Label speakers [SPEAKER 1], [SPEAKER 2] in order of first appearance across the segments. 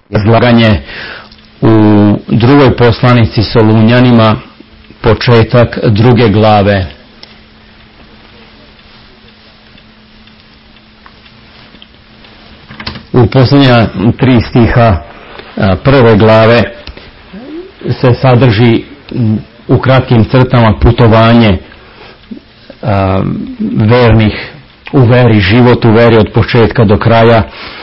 [SPEAKER 1] Izlaganje u drugoj poslanici Solunjanima, početak 2. glave. U posljednja 3 stiha 1. glave se sadrži u kratkim crtama putovanje vernih u veri, život u veri od početka do kraja,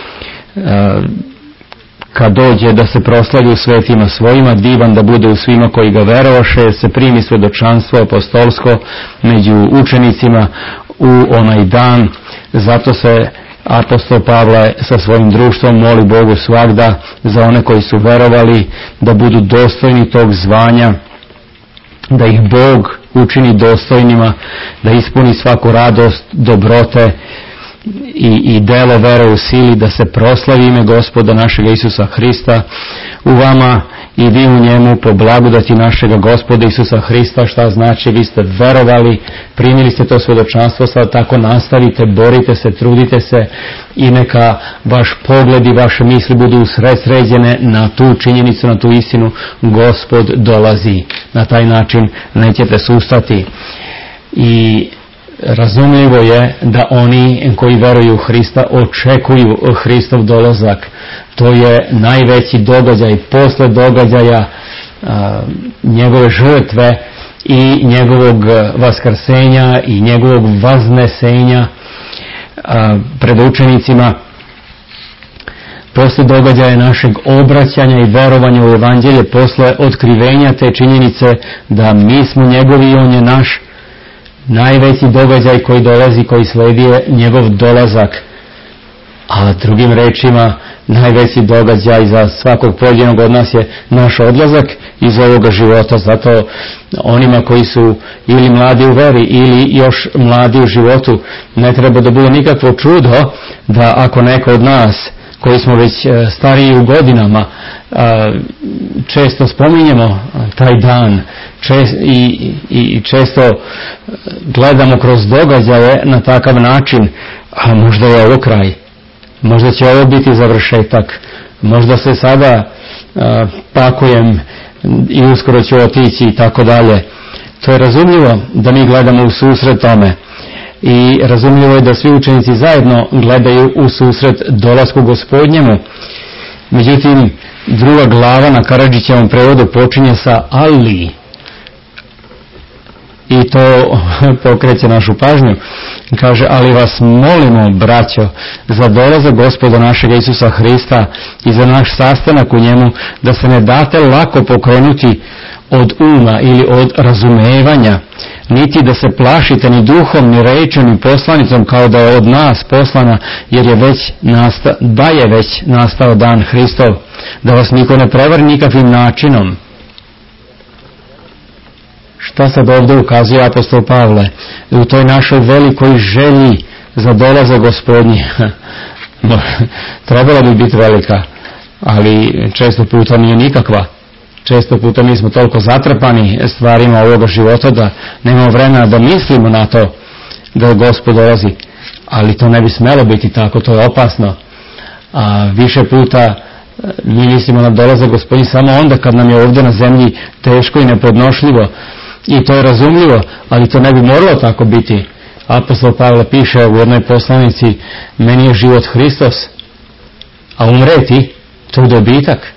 [SPEAKER 1] kad dođe da se proslavi u svetima svojima, divan da bude u svima koji ga verovaše, se primi svedočanstvo apostolsko među učenicima u onaj dan. Zato se apostol Pavle sa svojim društvom moli Bogu svagda za one koji su verovali, da budu dostojni tog zvanja, da ih Bog učini dostojnima, da ispuni svaku radost, dobrote i delo vere u sili, da se proslavi ime Gospoda našega Isusa Hrista u vama i vi u njemu po blagodati našega Gospoda Isusa Hrista. Šta znači? Vi ste verovali, primili ste to svedočanstvo, sad tako nastavite, borite se, trudite se i neka vaš pogled i vaše misli budu usredsređene na tu činjenicu, na tu istinu. Gospod dolazi. Na taj način nećete sustati. I razumljivo je da oni koji veruju u Hrista očekuju Hristov dolazak. To je najveći događaj posle događaja njegove žrtve i njegovog vaskrsenja i njegovog vaznesenja pred učenicima. Posle događaja našeg obraćanja i verovanja u evanđelje, posle otkrivenja te činjenice da mi smo njegovi i on je naš, najveći događaj koji dolazi, koji sledi je njegov dolazak. A drugim rečima, najveći događaj za svakog pojedinog od nas je naš odlazak iz ovoga života. Zato onima koji su ili mladi u veri ili još mladi u životu, ne treba da bude nikakvo čudo da ako neko od nas koji smo već stariji u godinama često spominjemo taj dan i često gledamo kroz događaje na takav način, a možda je ovo kraj, možda će ovo biti završetak, možda se sada pakujem i uskoro ću otići i tako dalje. To je razumljivo da mi gledamo u susret tome. I razumljivo je da svi učenici zajedno gledaju u susret dolasku Gospodnjemu. Međutim, 2. glava na Karadžićevom prevodu počinje sa ali. I to pokreće našu pažnju. Kaže, ali vas molimo, braćo, za dolazak Gospoda našega Isusa Hrista i za naš sastanak u njemu, da se ne date lako pokrenuti od uma ili od razumevanja, niti da se plašite ni duhom, ni rečom, ni poslanicom, kao da je od nas poslana, jer je već nastao dan Hristov, da vas niko ne prevari nikakvim načinom. Šta sad ovdje ukazuje apostol Pavle? U toj našoj velikoj želji za dolazak Gospodnji. Trebala bi biti velika, ali često puta nije nikakva. Često puta mi smo toliko zatrpani stvarima ovoga života da nemamo vremena da mislimo na to da Gospod dolazi. Ali to ne bi smelo biti tako, to je opasno. A više puta mi mislimo na dolazak Gospodnji samo onda kad nam je ovdje na zemlji teško i nepodnošljivo. I to je razumljivo, ali to ne bi moralo tako biti. Apostol Pavle piše u jednoj poslanici, meni je život Hristos, a umreti to je dobitak.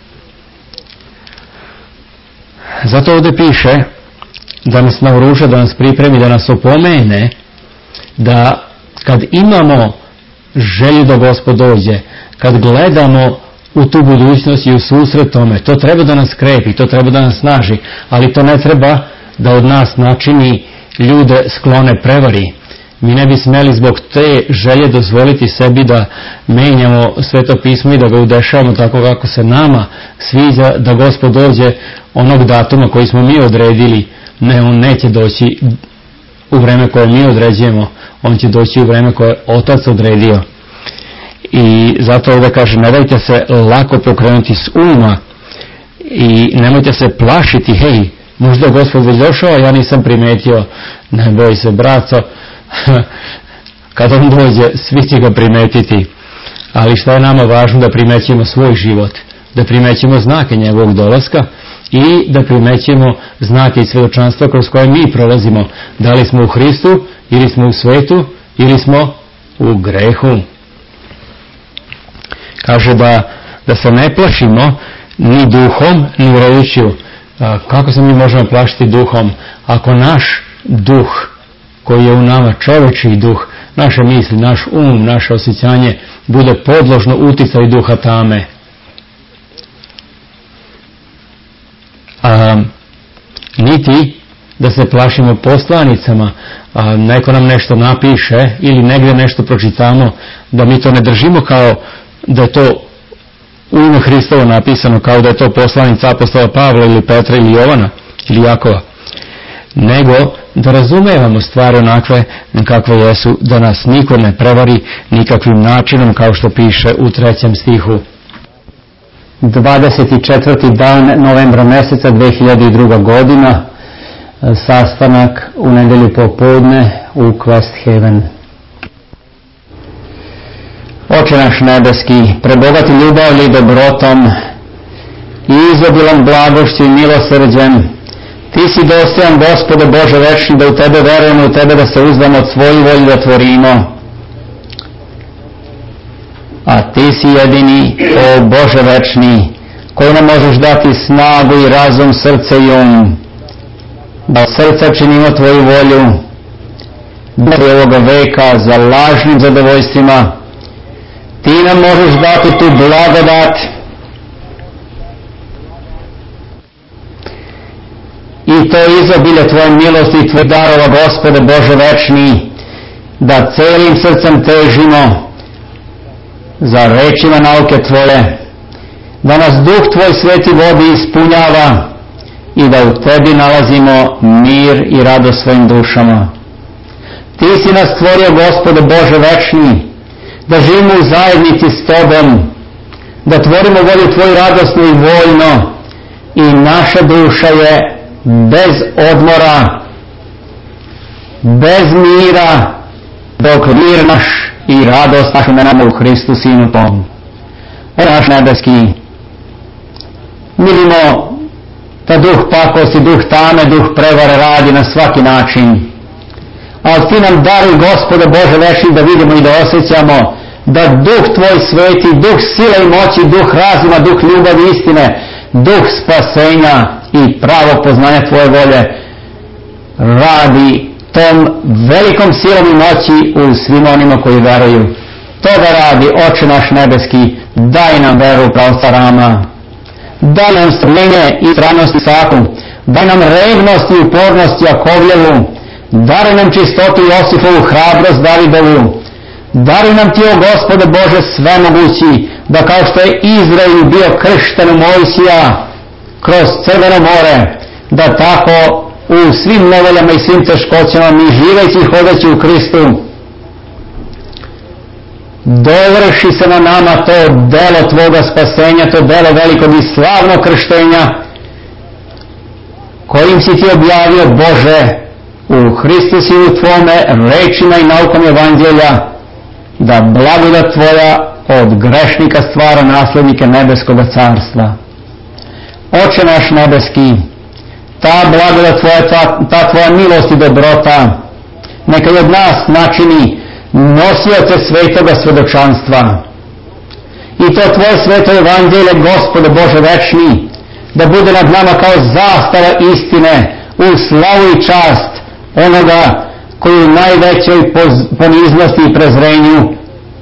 [SPEAKER 1] Zato ovdje piše da nas naoruža, da nas pripremi, da nas opomene, da kad imamo želju da Gospod dođe, kad gledamo u tu budućnost i u susret tome, to treba da nas krepi, to treba da nas snaži, ali to ne treba da od nas načini ljude sklone prevari. Mi ne bi smeli zbog te želje dozvoliti sebi da menjamo Sveto pismo i da ga udešavamo tako kako se nama sviđa, da Gospod dođe onog datuma koji smo mi odredili. Ne, on neće doći u vreme koje mi određujemo, on će doći u vreme koje je Otac odredio. I zato ovdje kaže, ne dajte se lako pokrenuti s uma i nemojte se plašiti, hej, možda je Gospod već došao, a ja nisam primetio. Ne boj se, braco, kad on dođe, svi će ga primetiti. Ali što je nama važno? Da primećemo svoj život, da primećemo znake njegovog dolaska i da primećemo znake i svjedočanstva kroz koje mi prolazimo. Da li smo u Hristu, ili smo u svetu, ili smo u grehu. Kaže da se ne plašimo ni duhom, ni reću. Kako se mi možemo plašiti duhom? Ako naš duh, koji je u nama, čovečji duh, naše misli, naš naše osjećanje, bude podložno uticaju duha tame. Niti da se plašimo poslanicama, neko nam nešto napiše ili negdje nešto pročitamo, da mi to ne držimo kao da je to u ime Hristovo napisano, kao da je to poslanica apostola Pavla ili Petra ili Jovana ili Jakova, nego da razumevamo stvari onakve kakve jesu, da nas niko ne prevari nikakvim načinom, kao što piše u 3. stihu. 24. dan novembra mjeseca 2002. godina, sastanak u nedjelju popodne u West Haven. Oče naš nebeski, prebogati ljubavlju i dobrotom i izobilom blagošću i milosrđem, Ti si dostojan, Gospode Bože večni, da u Tebe verujemo, u Tebe da se uzdamo od svoju volju da tvorimo. A Ti si jedini, o Bože večni, koji nam možeš dati snagu i razum, srce i da od srca činimo Tvoju volju, da ovoga veka za lažnim zadovoljstvima. Ti nam možeš dati tu blagodat i to izobilje Tvoje milosti i Tvoj darova, Gospode Bože večni, da celim srcem težimo za rečima nauke Tvoje, da nas Duh Tvoj Sveti vodi ispunjava i da u Tebi nalazimo mir i radost svojim dušama. Ti si nas stvorio, Gospode Bože večni, da živimo u zajednici s Tobom, da tvorimo volju Tvoju radosno i voljno, i naša duša je bez odmora, bez mira, dok mir naš i radost našu ne nama u Hristu Sinu Tom. Naš nebeski, vidimo da duh pakosti, duh tame, duh prevare radi na svaki način. Ali Ti nam daruj, Gospode Bože večni, da vidimo i da osjećamo da Duh Tvoj Sveti, Duh sile i moći, Duh razuma, Duh ljubavi i istine, Duh spasenja i pravog poznanja Tvoje volje radi tom velikom silom i moći u svim onima koji veruju. To da radi, Oče naš nebeski, daj nam veru pravostarama, daj nam strpljenje i stranost Isaku, daj nam revnost i upornost Jakovljevu, daj nam čistotu Josifovu, hrabrost Davidovu, daruj nam Ti, o Gospode Bože svemogući, da kao što je Izrael bio kršten u Mojsija kroz Crveno more, da tako u svim nevoljama i svim teškoćama mi živeći i hodeći u Hristu dovrši se na nama to delo Tvoga spasenja, to delo velikog i slavnog krštenja kojim si Ti objavio, Bože, u Hristu Sinu Tvome, rečima i naukom Evanđelja, da blagodat Tvoja od grešnika stvara naslednike nebeskoga carstva. Oče naš nebeski, ta blagodat Tvoja, ta Tvoja milost i dobrota, neka od nas načini nosioce svetoga svedočanstva. I to Tvoje sveto Evanđelje, Gospode Bože večni, da bude nad nama kao zastava istine u slavu i čast onoga koji u najvećoj poniznosti i prezrenju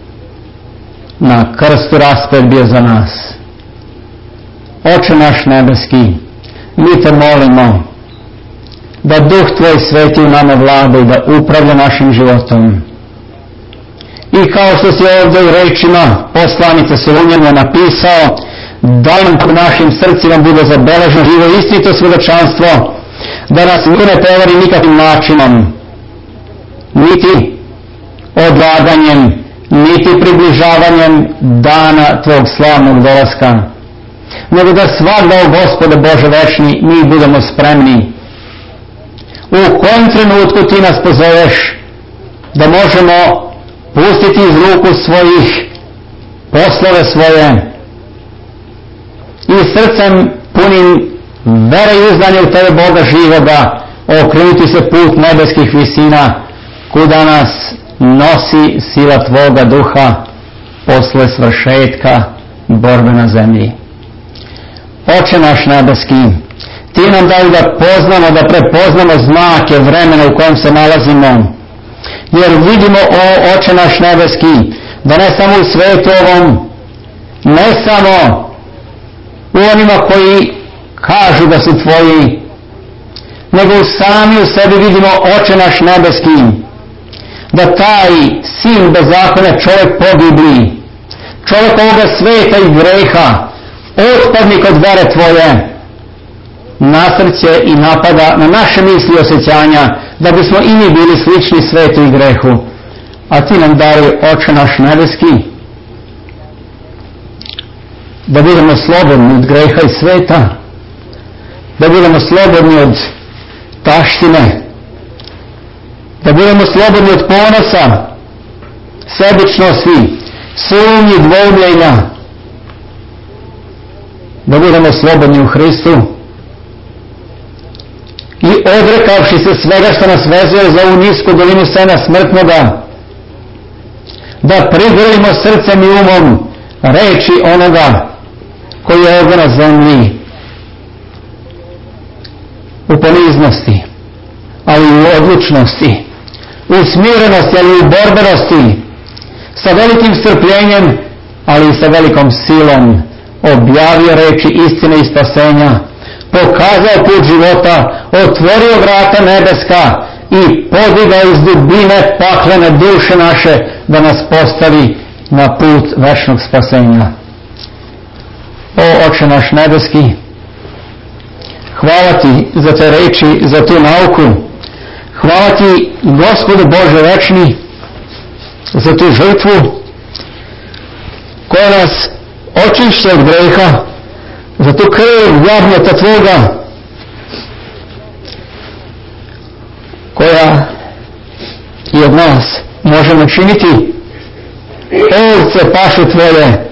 [SPEAKER 1] na krstu raspet bio za nas. Oče naš nebeski, mi Te molimo da Duh Tvoj Sveti u nama vlada i da upravlja našim životom. I kao što si ovdje u rečima poslanice Solunjana napisao, da nam u našim srcima bude zabeleženo živo istinito svjedočanstvo, da nas ne prevari nikakvim načinom, niti odlaganjem, niti približavanjem dana Tvog slavnog dolaska, nego da svakda, o Gospode Bože večni, mi budemo spremni. U kojem trenutku Ti nas pozoveš da možemo pustiti iz ruku svojih
[SPEAKER 2] poslove svoje i srcem punim vere i uzdanja u tebe Boga živoga okrenuti se put nebeskih visina, kuda nas nosi sila tvoga duha posle svršetka borbe na zemlji. Oče naš nebeski, ti nam daj da poznamo, da prepoznamo znake vremena u kojem se nalazimo, jer vidimo, o Oče naš nebeski, da ne samo u svetu ovom, ne samo u onima koji kažu da su tvoji, nego sami u sebi vidimo, Oče naš nebeski, da taj sin bezakonja, čovjek pogibli, čovjek ovoga sveta i greha, otpadnik od vere tvoje, nasrće i napada na naše misli i osjećanja, da bismo i mi bili slični svetu i grehu. A ti nam daruj, Oče naš nebeski, da budemo slobodni od greha i sveta, da budemo slobodni od taštine, da budemo slobodni od ponosa, sebičnosti, sumnji, dvoumljenja, da budemo slobodni u Hristu i odrekavši se svega što nas vezuje za ovu nisku dolinu sena smrtnoga, da prigrlimo srcem i umom reči onoga koji je ovdje na zemlji u poniznosti, ali i u odlučnosti, u smirenosti, ali i u borbenosti, sa velikim strpljenjem, ali i sa velikom silom objavio reči istine i spasenja, pokazao put života, otvorio vrata nebeska i podigao iz dubine paklene duše naše da nas postavi na put večnog spasenja. O Oče naš nebeski, hvala ti za te reči, za tu nauku. Hvala ti, Gospodu Bože večni, za tu žrtvu koja nas očišća od greha, za tu krv jagnjeta tvoga koja i od nas može načiniti ovce paše tvoje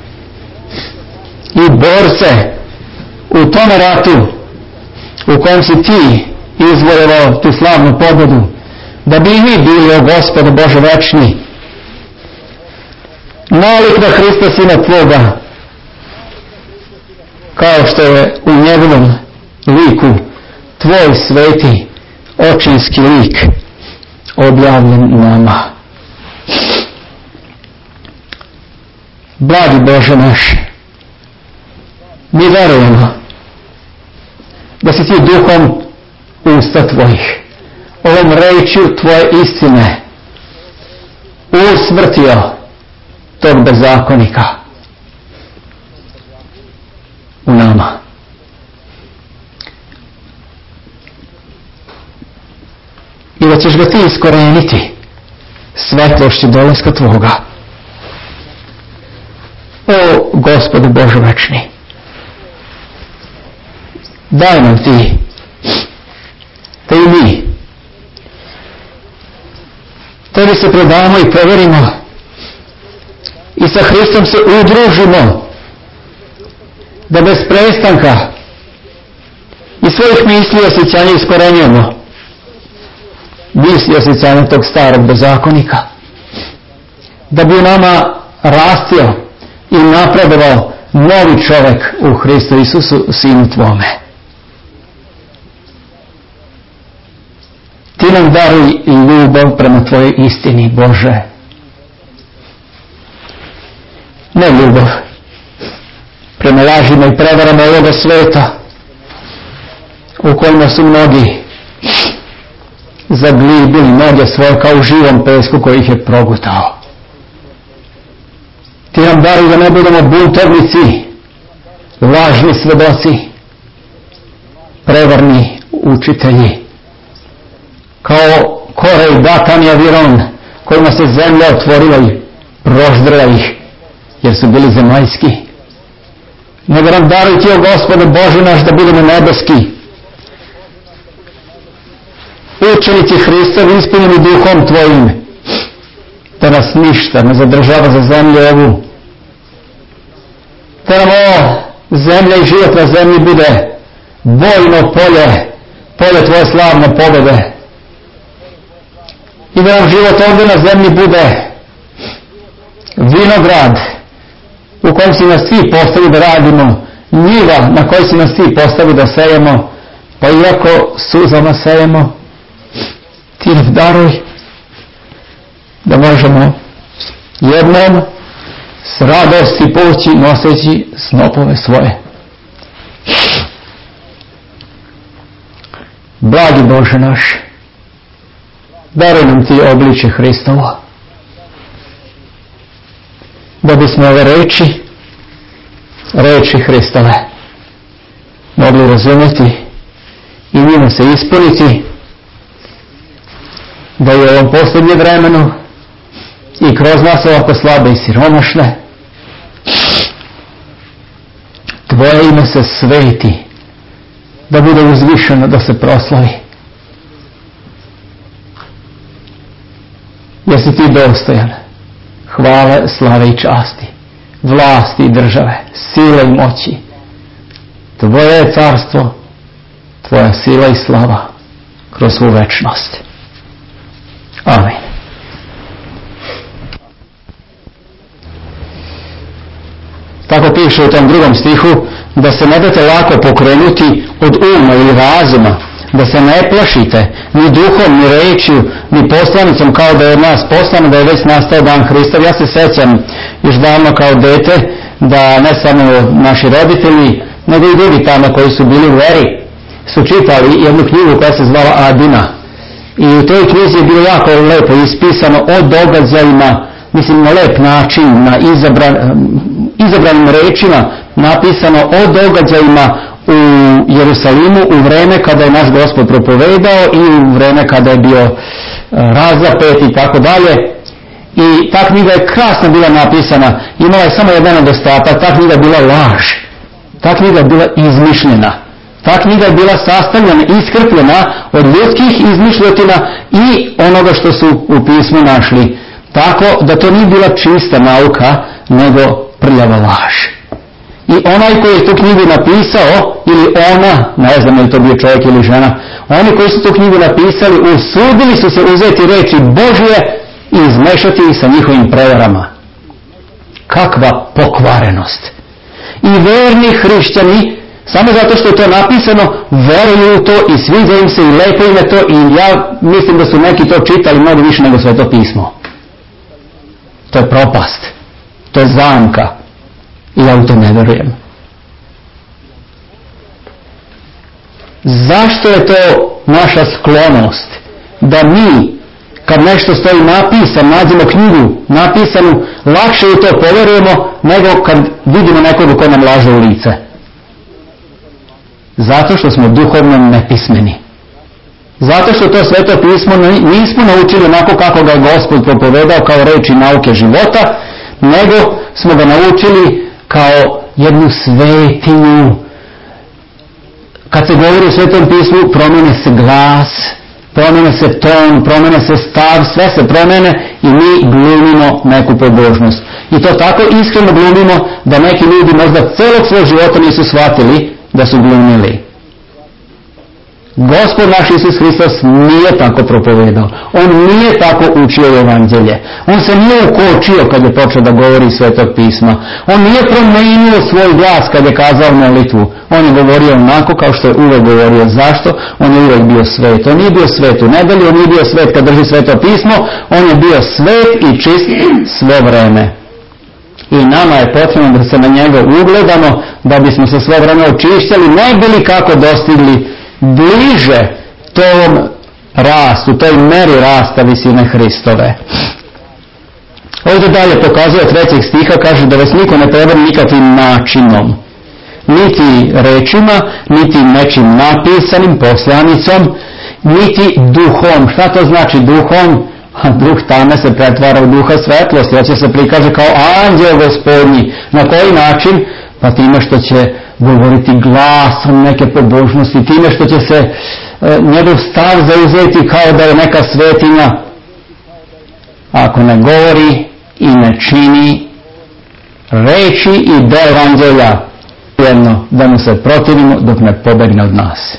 [SPEAKER 2] i borce u tome ratu u kojem si ti izvojevao tu slavnu pobjedu, da bi i mi bili, o Gospode Bože večni, nalik na Hrista Sina tvoga, kao što je u njegovom liku tvoj sveti očinski lik objavljen nama. Blagi Bože naš, mi verujemo da si ti duhom usta tvojih, ovom rečju tvoje istine usmrtio tog bezakonika u nama. I da ćeš ga ti iskoreniti svetlošću dolaska tvoga. O Gospodu Bože večni, daj nam ti da i mi tebi se predamo i poverimo i sa Hristom se udružimo, da bez prestanka i svojih misli i osjećanja iskorenjujemo misli i osjećanja tog starog bezakonika, da bi u nama rastio i napredovao novi čovjek u Hristu Isusu, Sinu tvome. Ti nam daruj ljubav prema tvojoj istini, Bože. Ne ljubav prema lažima i prevarama ovoga sveta, u kojima su mnogi zaglibili noge svoje kao u živom pesku koji ih je progutao. Ti nam daruj da ne budemo buntovnici, lažni svedoci, prevarni učitelji, kao Kore i Datan i Aviron, kojima se zemlja otvorila i proždrla ih, jer su bili zemaljski. Nego nam daruj ti, o Gospode Bože naš, da budemo nebeski, učenici Hristovi, ispunjeni duhom tvojim, da nas ništa ne zadržava za zemlju ovu, da nam ovo zemlja i život na zemlji bude bojno polje, polje tvoje slavne pobjede. I da nam život ovdje na zemlji bude vinograd u kojem si nas ti postavi da radimo, njiva na kojoj si nas ti postavi da sejemo, pa iako suzama sejemo, ti nam daruj da možemo jednom s radosti poći noseći snopove svoje. Blagi Bože naš, daruj nam ti obliče Hristovo, da bismo ove reči Hristove mogli razumjeti i njima se ispuniti, da je u ovom posljednjem vremenu i kroz nas ovako slabe i siromašne tvoje ime se sveti, da bude uzvišeno, da se proslavi. Jer si ti dostojan hvale, slave i časti, vlasti i države, sile i moći. Tvoje je carstvo, tvoja sila i slava kroz svu večnost. Amen. Tako piše u tom drugom stihu, da se ne date lako pokrenuti od uma ili razuma, da se ne plašite ni duhom, ni rečju, ni poslanicom kao da je od nas poslano, da je već nastao dan Hristov. Ja se sjećam još davno kao dete da ne samo naši roditelji, nego i drugi tamo koji su bili u veri su čitali jednu knjigu koja se zvala Adina. I u toj knjizi je bilo jako lepo ispisano o događajima, mislim na lep način, na izabranim rečima napisano o događajima u Jerusalimu u vreme kada je naš Gospod propovedao i u vreme kada je bio razapet i tako dalje. I ta knjiga je krasno bila napisana, imala je samo jedan nedostatak, ta knjiga je bila laž, ta knjiga je bila izmišljena, ta knjiga je bila sastavljena, iskrpljena od ljudskih izmišljotina i onoga što su u pismu našli. Tako da to nije bila čista nauka, nego prljava laž. I onaj koji je tu knjigu napisao, ili ona, ne znam je li to bio čovjek ili žena, oni koji su tu knjigu napisali, usudili su se uzeti reči Božje i izmešati ih sa njihovim prevarama. Kakva pokvarenost! I verni hrišćani, samo zato što je to napisano, veruju u to i sviđa im se i lepo im je to, i ja mislim da su neki to čitali mnogo više nego Sveto pismo. To je propast, to je zamka i ja u to ne verujem. Zašto je to naša sklonost da mi kad nešto stoji napisano, nađemo knjigu napisanu, lakše u to poverujemo nego kad vidimo nekog ko nam laže u lice? Zato što smo duhovno nepismeni. Zato što to Sveto pismo nismo naučili onako kako ga je Gospod propovedao kao reči nauke života, nego smo ga naučili kao jednu svetinju. Kad se govori o Svetom pismu, promene se glas, promene se ton, promene se stav, sve se promene i mi glumimo neku pobožnost. I to tako iskreno glumimo da neki ljudi možda celog svog života nisu shvatili da su glumili. Gospod naš Isus Hristos nije tako propovedao. On nije tako učio evanđelje. On se nije ukočio kad je počeo da govori Svetog pisma. On nije promenio svoj glas kad je kazao molitvu. On je govorio onako kao što je uvek govorio. Zašto? On je uvek bio svet. On nije bio svet u nedelju, on nije bio svet kad drži Sveto pismo. On je bio svet i čist sve vreme. I nama je potrebno da se na njega ugledamo, da bismo se sve vreme očišćali, ne bili kako dostigli bliže tom rastu, toj meri rasta visine Hristove. Ovdje dalje pokazuje 3. stiha, kaže da vas niko ne prevari nikakvim načinom, niti rečima, niti nečim napisanim poslanicom, niti duhom. Šta to znači duhom? Duh tame se pretvara u duha svetlosti, hoće se prikaže kao anđeo Gospodnji. Na koji način? Pa time što će govoriti glasom neke pobožnosti, time što će se njegov stav zauzeti kao da je neka svetinja. Ako ne govori i ne čini, reči i dela evanđelja, jedno da mu se protivimo dok ne pobegne od nas.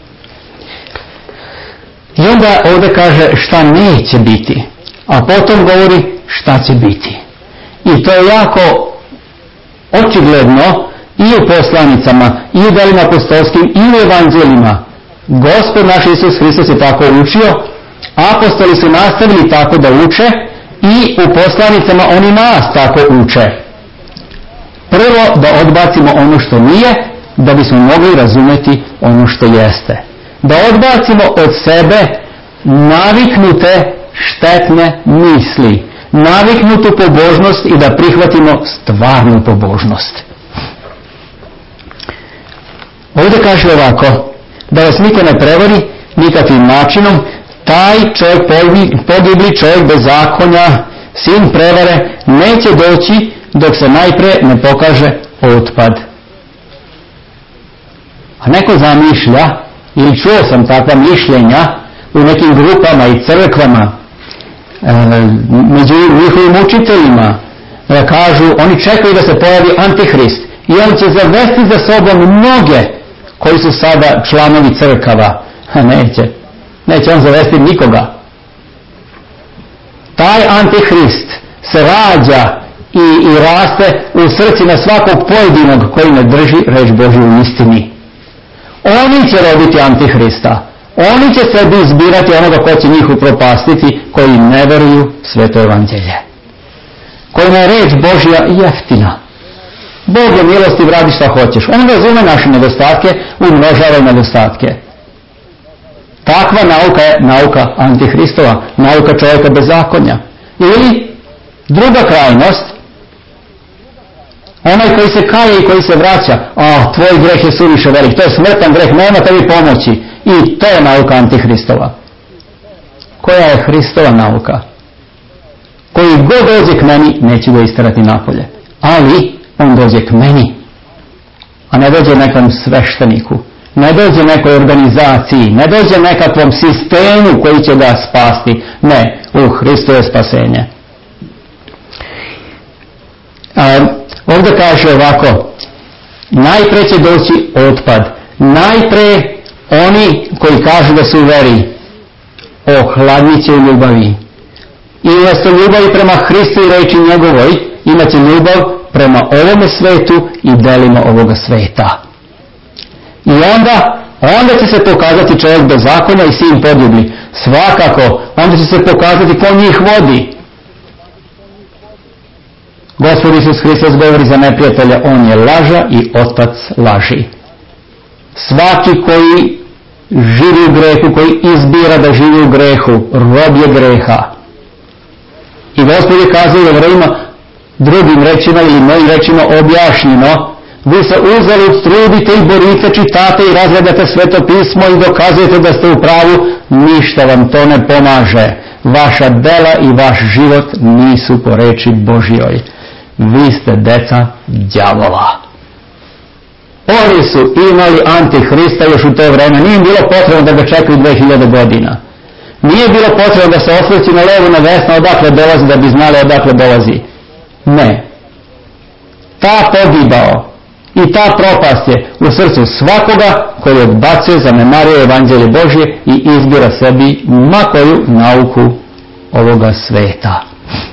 [SPEAKER 2] I onda ovdje kaže šta neće biti, a potom govori šta će biti. I to je jako očigledno i u poslanicama, i u delima apostolskim, i u evanđeljima. Gospod naš Isus Hristos je tako učio, apostoli su nastavili tako da uče i u poslanicama oni nas tako uče. Prvo da odbacimo ono što nije, da bismo mogli razumjeti ono što jeste. Da odbacimo od sebe naviknute štetne misli, naviknutu pobožnost i da prihvatimo stvarnu pobožnost. Ovdje kaže ovako, da vas niko ne prevari nikakvim načinom, taj čovjek pogibli, čovjek bezakonja, sin prevare, neće doći dok se najprije ne pokaže otpad. A neko zamišlja, ili čuo sam takva mišljenja u nekim grupama i crkvama, među njihovim učiteljima, kažu, oni čekaju da se pojavi Antihrist i on će zavesti za sobom mnoge koji su sada članovi crkava. Neće on zavesti nikoga. Taj Antihrist se rađa i raste u srcima svakog pojedinog koji ne drži reč Božju u istini. Oni će roditi Antihrista. Oni će sebi izbirati onoga ko će njih upropastiti, koji ne veruju sveto evanđelje. Kojima je reč Božja jeftina. Bog je milostiv, radi šta hoćeš. On razume naše nedostatke, umnožava nedostatke. Takva nauka je nauka Antihristova, nauka čovjeka bezakonja. Ili druga krajnost, onaj koji se kaje i koji se vraća, tvoj greh je suviše velik, to je smrtan greh, nema tebi pomoći. I to je nauka Antihristova. Koja je Hristova nauka? Koji god dođe k meni, neću ga istarati napolje. Ali on dođe k meni, a ne dođe nekom svešteniku, ne dođe nekoj organizaciji, ne dođe nekakvom sistemu koji će ga spasti. Ne, u Hristu je spasenje. Ovdje kaže ovako, najprije će doći otpad. Najprije oni koji kažu da su u veri, ohladnit će u ljubavi. I umjesto ljubavi prema Hristu i reči njegovoj, imat će ljubav prema ovome svetu i delima ovoga sveta. I onda će se pokazati čovjek bez zakona i sin pogibli. Svakako, onda će se pokazati ko njih vodi. Gospod Isus Hristos govori za neprijatelja, on je laža i otac laži. Svaki koji živi u grehu, koji izbira da živi u grehu, rob je greha. I Gospod je kazao Jevrejima, drugim rečima ili mojim rečima objašnjeno, vi se uzalud trudite i borite, čitate i razgledate sveto pismo i dokazujete da ste u pravu, ništa vam to ne pomaže. Vaša dela i vaš život nisu po reči Božjoj. Vi ste deca đavola. Oni su imali Antihrista još u to vreme. Nije bilo potrebno da ga čekaju 2000 godina. Nije bilo potrebno da se osvrći na levo, na desno, odakle dolazi, da bi znali odakle dolazi. Ne. Ta pogibao i ta propast je u srcu svakoga koji odbacuje, zanemaruje evanđelje Božje i izbira sebi makoju nauku ovoga sveta.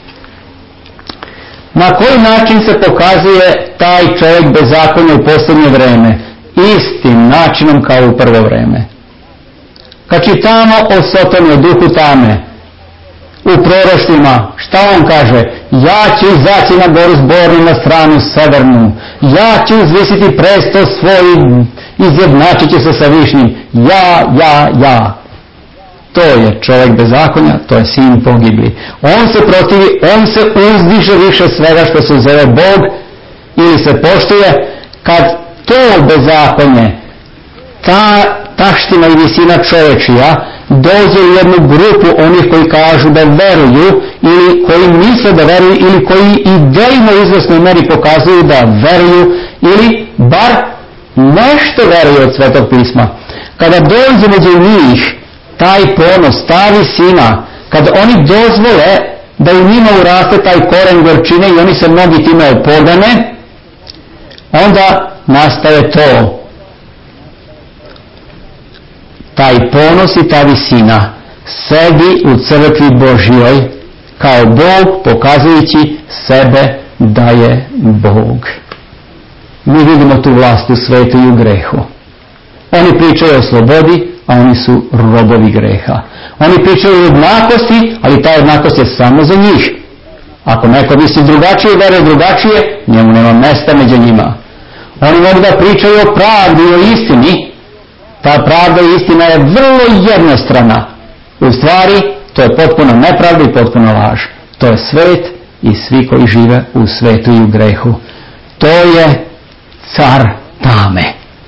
[SPEAKER 2] Na koji način se pokazuje taj čovjek bezakonja u posljednje vreme? Istim načinom kao u prvo vreme. Kad čitamo o Sotoni, o duhu tame, u proroštvima, šta on kaže? Ja ću izaći na goru zbornu, na stranu severnu. Ja ću uzvisiti presto svoj, izjednačit ću se sa višnjim. Ja. To je čovjek bezakonja, to je sin pogibli. On se protivi, on se uzdiže više svega što se zove Bog ili se poštuje. Kad to bezakonje, ta taština i visina čovječija dođe u jednu grupu onih koji kažu da veruju ili koji misle da veruju ili koji idejno u izvesnoj meri pokazuju da veruju ili bar nešto veruju od Svetog pisma. Kada dođe među njih taj ponos, ta visina, kad oni dozvole da u njima uraste taj koren gorčine i oni se mnogi time opogane, onda nastaje to. Taj ponos i ta visina sedi u crkvi Božjoj kao Bog, pokazujući sebe da je Bog. Mi vidimo tu vlast u svetu i u grehu. Oni pričaju o slobodi, a oni su robovi greha. Oni pričaju o jednakosti, ali ta jednakost je samo za njih. Ako neko misli drugačije, veruje drugačije, njemu nema mesta među njima. Oni mogu da pričaju o pravdi i o istini. Ta pravda i istina je vrlo jednostrana. U stvari, to je potpuno nepravda i potpuno laž. To je svet i svi koji žive u svetu i u grehu. To je car tame.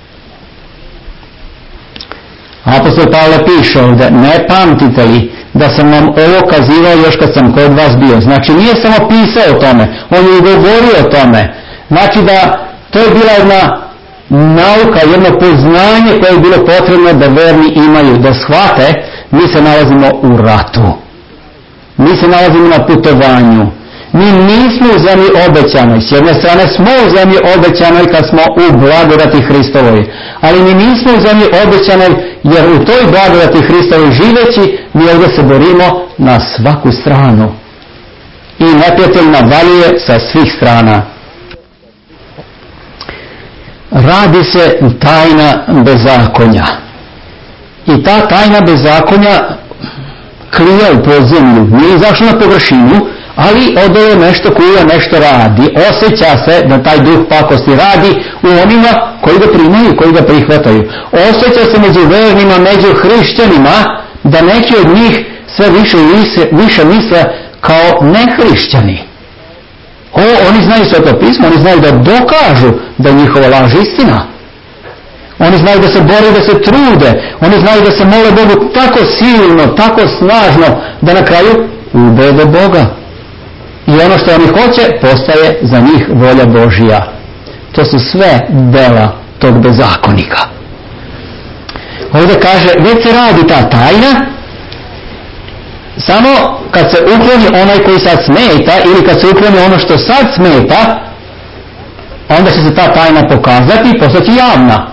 [SPEAKER 2] Apostol Pavle piše ovdje, ne pamtite li da sam vam ovo kazivao još kad sam kod vas bio. Znači nije samo pisao o tome, on je i govorio o tome. Znači da to je bila jedna nauka, jedno poznanje koje je bilo potrebno da verni imaju, da shvate, mi se nalazimo u ratu. Mi se nalazimo na putovanju. Mi nismo u zemlji obećanoj. S jedne strane smo u zemlji obećanoj kad smo u blagodati Hristovoj. Ali mi nismo u zemlji obećanoj jer u toj blagodati Hristovoj živeći mi ovdje se borimo na svaku stranu. I neprijatelj navaljuje sa svih strana. Radi se tajna bezakonja. I ta tajna bezakonja klija u podzemlju. Nije izašla na površinu, ali odoje nešto kuja, nešto radi. Osjeća se da taj duh pakosti radi u onima koji ga primaju, koji ga prihvataju. Osjeća se među vernima, među hrišćanima, da neki od njih sve više misle kao nehrišćani. Oni znaju Sveto pismo, oni znaju da dokažu da je njihova laž istina. Oni znaju da se bore, da se trude. Oni znaju da se mole Bogu tako silno, tako snažno, da na kraju ubede Boga. I ono što oni hoće, postaje za njih volja Božija. To su sve dela tog bezakonika. Ovdje kaže, već se radi ta tajna, samo kad se ukloni onaj koji sad smeta, ili kad se ukloni ono što sad smeta, onda će se ta tajna pokazati i postati javna.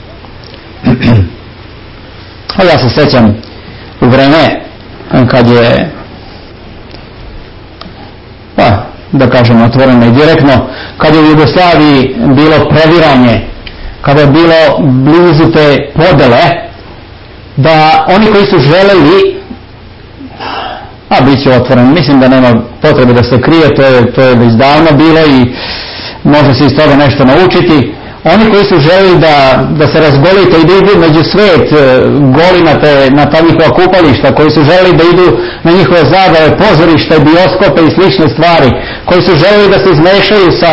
[SPEAKER 2] A ja se sjećam u vreme kad je, da kažemo otvoreno i direktno, kad je u Jugoslaviji bilo previranje, kada je bilo blizu te podele, da oni koji su želeli, a bit će otvoreno, mislim da nema potrebe da se krije, to je već davno bilo i može se iz toga nešto naučiti. Oni koji su želeli da se razgolite i da idu među svet goli na ta njihova kupališta, koji su želeli da idu na njihove zabave, pozorišta, bioskope i slične stvari, koji su želeli da se izmešaju sa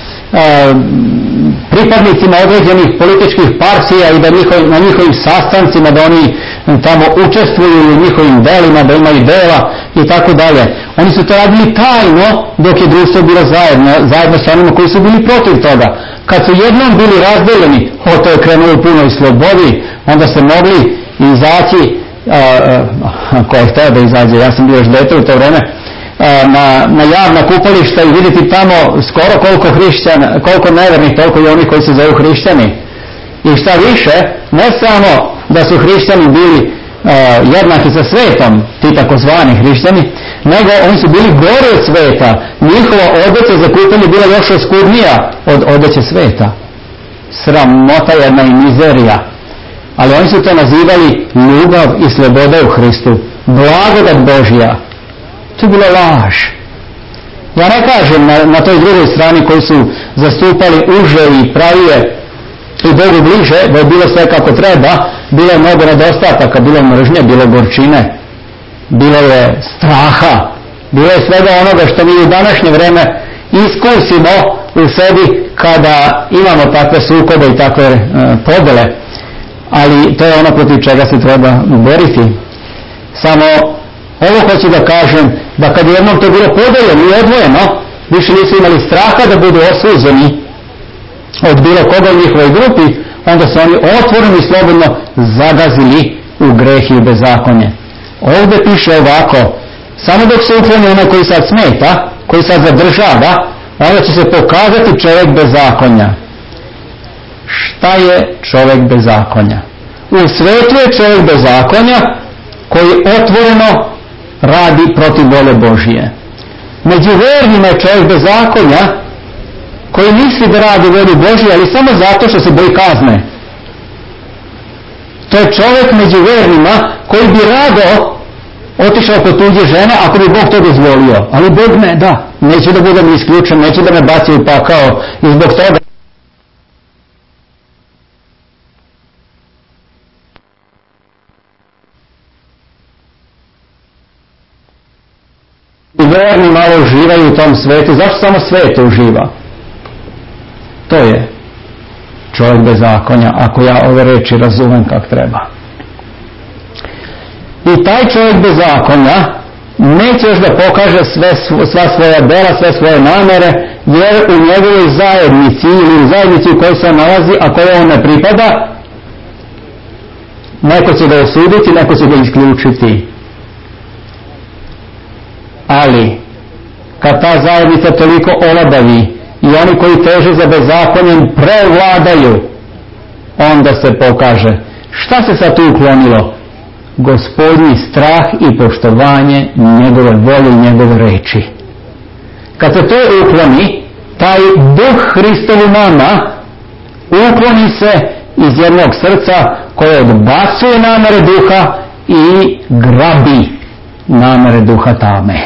[SPEAKER 2] pripadnicima određenih političkih partija i da na njihovim sastancima da oni tamo učestvuju u njihovim delima, da imaju dela i tako dalje. Oni su to radili tajno dok je društvo bilo zajedno sa onima koji su bili protiv toga. Kad su jednom bili razdeljeni, to je krenulo u punoj slobodi, onda se mogli izaći, ko je htio da izađe, ja sam bio još dete u to vreme, na javna kupališta i vidjeti tamo skoro koliko nevernih, toliko i oni koji se zovu hrišćani. I šta više, ne samo da su hrišćani bili jednaki sa svetom, ti takozvani hrišćani, nego oni su bili gori od sveta. Njihova odeća za kupanje bila još oskudnija od odeće sveta. Sramota jedna i mizerija. Ali oni su to nazivali ljubav i sloboda u Hristu. Blagodat Božja. To je bila laž. Ja ne kažem na toj drugoj strani koji su zastupali uže i pravije i Bogu bliže, da je bilo sve kako treba, bilo je mnogo nedostataka, bilo je mržnje, bilo je gorčine, bilo je straha, bilo je svega onoga što mi u današnje vreme iskusimo u sebi kada imamo takve sukobe i takve podele. Ali to je ono protiv čega se treba boriti. Samo ovo hoću da kažem, da kad je jednom to bilo podeljeno i odvojeno, više nisu imali straha da budu osuđeni od bilo koga u njihovoj grupi, onda su oni otvoreno i slobodno zagazili u greh i u bezakonje. Ovdje piše ovako, Samo dok se ukloni onaj koji sad smeta, koji sad zadržava, onda će se pokazati čovjek bezakonja. Šta je čovjek bezakonja? U svetu je čovjek bezakonja koji otvoreno radi protiv volje Božije. Među vernima je čovjek bezakonja koji misli da radi volju Božije, ali samo zato što se boji kazne. To je čovjek među vernima koji bi rado otišao kod tuđe žene ako bi Bog to dozvolio. Ali Bog ne, da. Neće da budem isključen, neće da me baci u pakao i zbog toga. I verni malo uživaju u tom svetu. Zašto samo svet uživa? To je čovjek bezakonja, ako ja ove reči razumem kako treba. I taj čovjek bezakonja neće još da pokaže sva svoja dela, sve svoje namere, jer u njegovoj zajednici ili u zajednici u kojoj se nalazi, a kojoj on ne pripada, neko će ga osuditi, neko će ga isključiti. Ali kad ta zajednica toliko olabavi i oni koji teže za bezakonjem prevladaju, onda se pokaže šta se sad tu uklonilo? Gospodnji strah i poštovanje njegove volje i njegove reči. Kad se to ukloni, taj duh Hristov u nama ukloni se iz jednog srca koje odbacuje namere duha i grabi namere duha tame.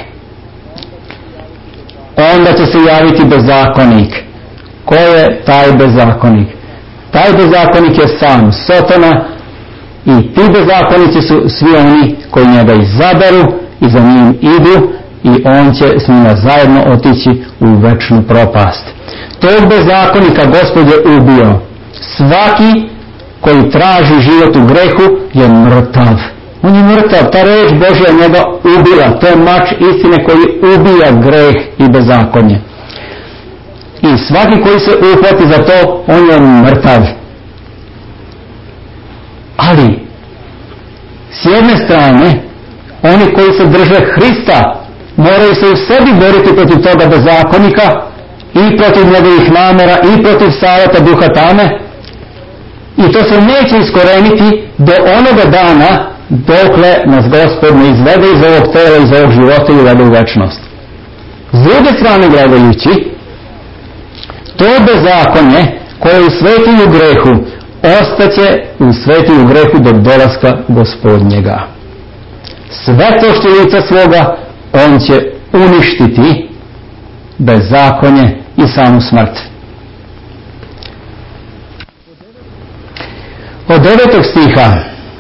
[SPEAKER 2] Onda će se javiti bezakonik. Ko je taj bezakonik? Taj bezakonik je sam Sotona i ti bezakonici su svi oni koji njega izaberu i za njim idu i on će s njima zajedno otići u večnu propast. Tog bezakonika Gospod je ubio. Svaki koji traži život u grehu je mrtav. On je mrtav, ta reč Božja njega ubila. To je mač istine koji ubija greh i bezakonje. I svaki koji se uhvati za to, on je mrtav. Ali, s jedne strane, oni koji se drže Hrista, moraju se u sebi boriti protiv toga bezakonika i protiv njegovih namera i protiv savjeta duha tame. I to se neće iskoreniti do onoga dana dokle nas Gospod ne izvede iz ovog tela, iz ovog života i uvede u večnost. S druge strane gledajući, to bezakonje koje u svetu i u grehu ostaće u svetu i u grehu do dolaska Gospodnjega. Sve to što lica svoga on će uništiti bezakonje i samu smrt. Od 9. stiha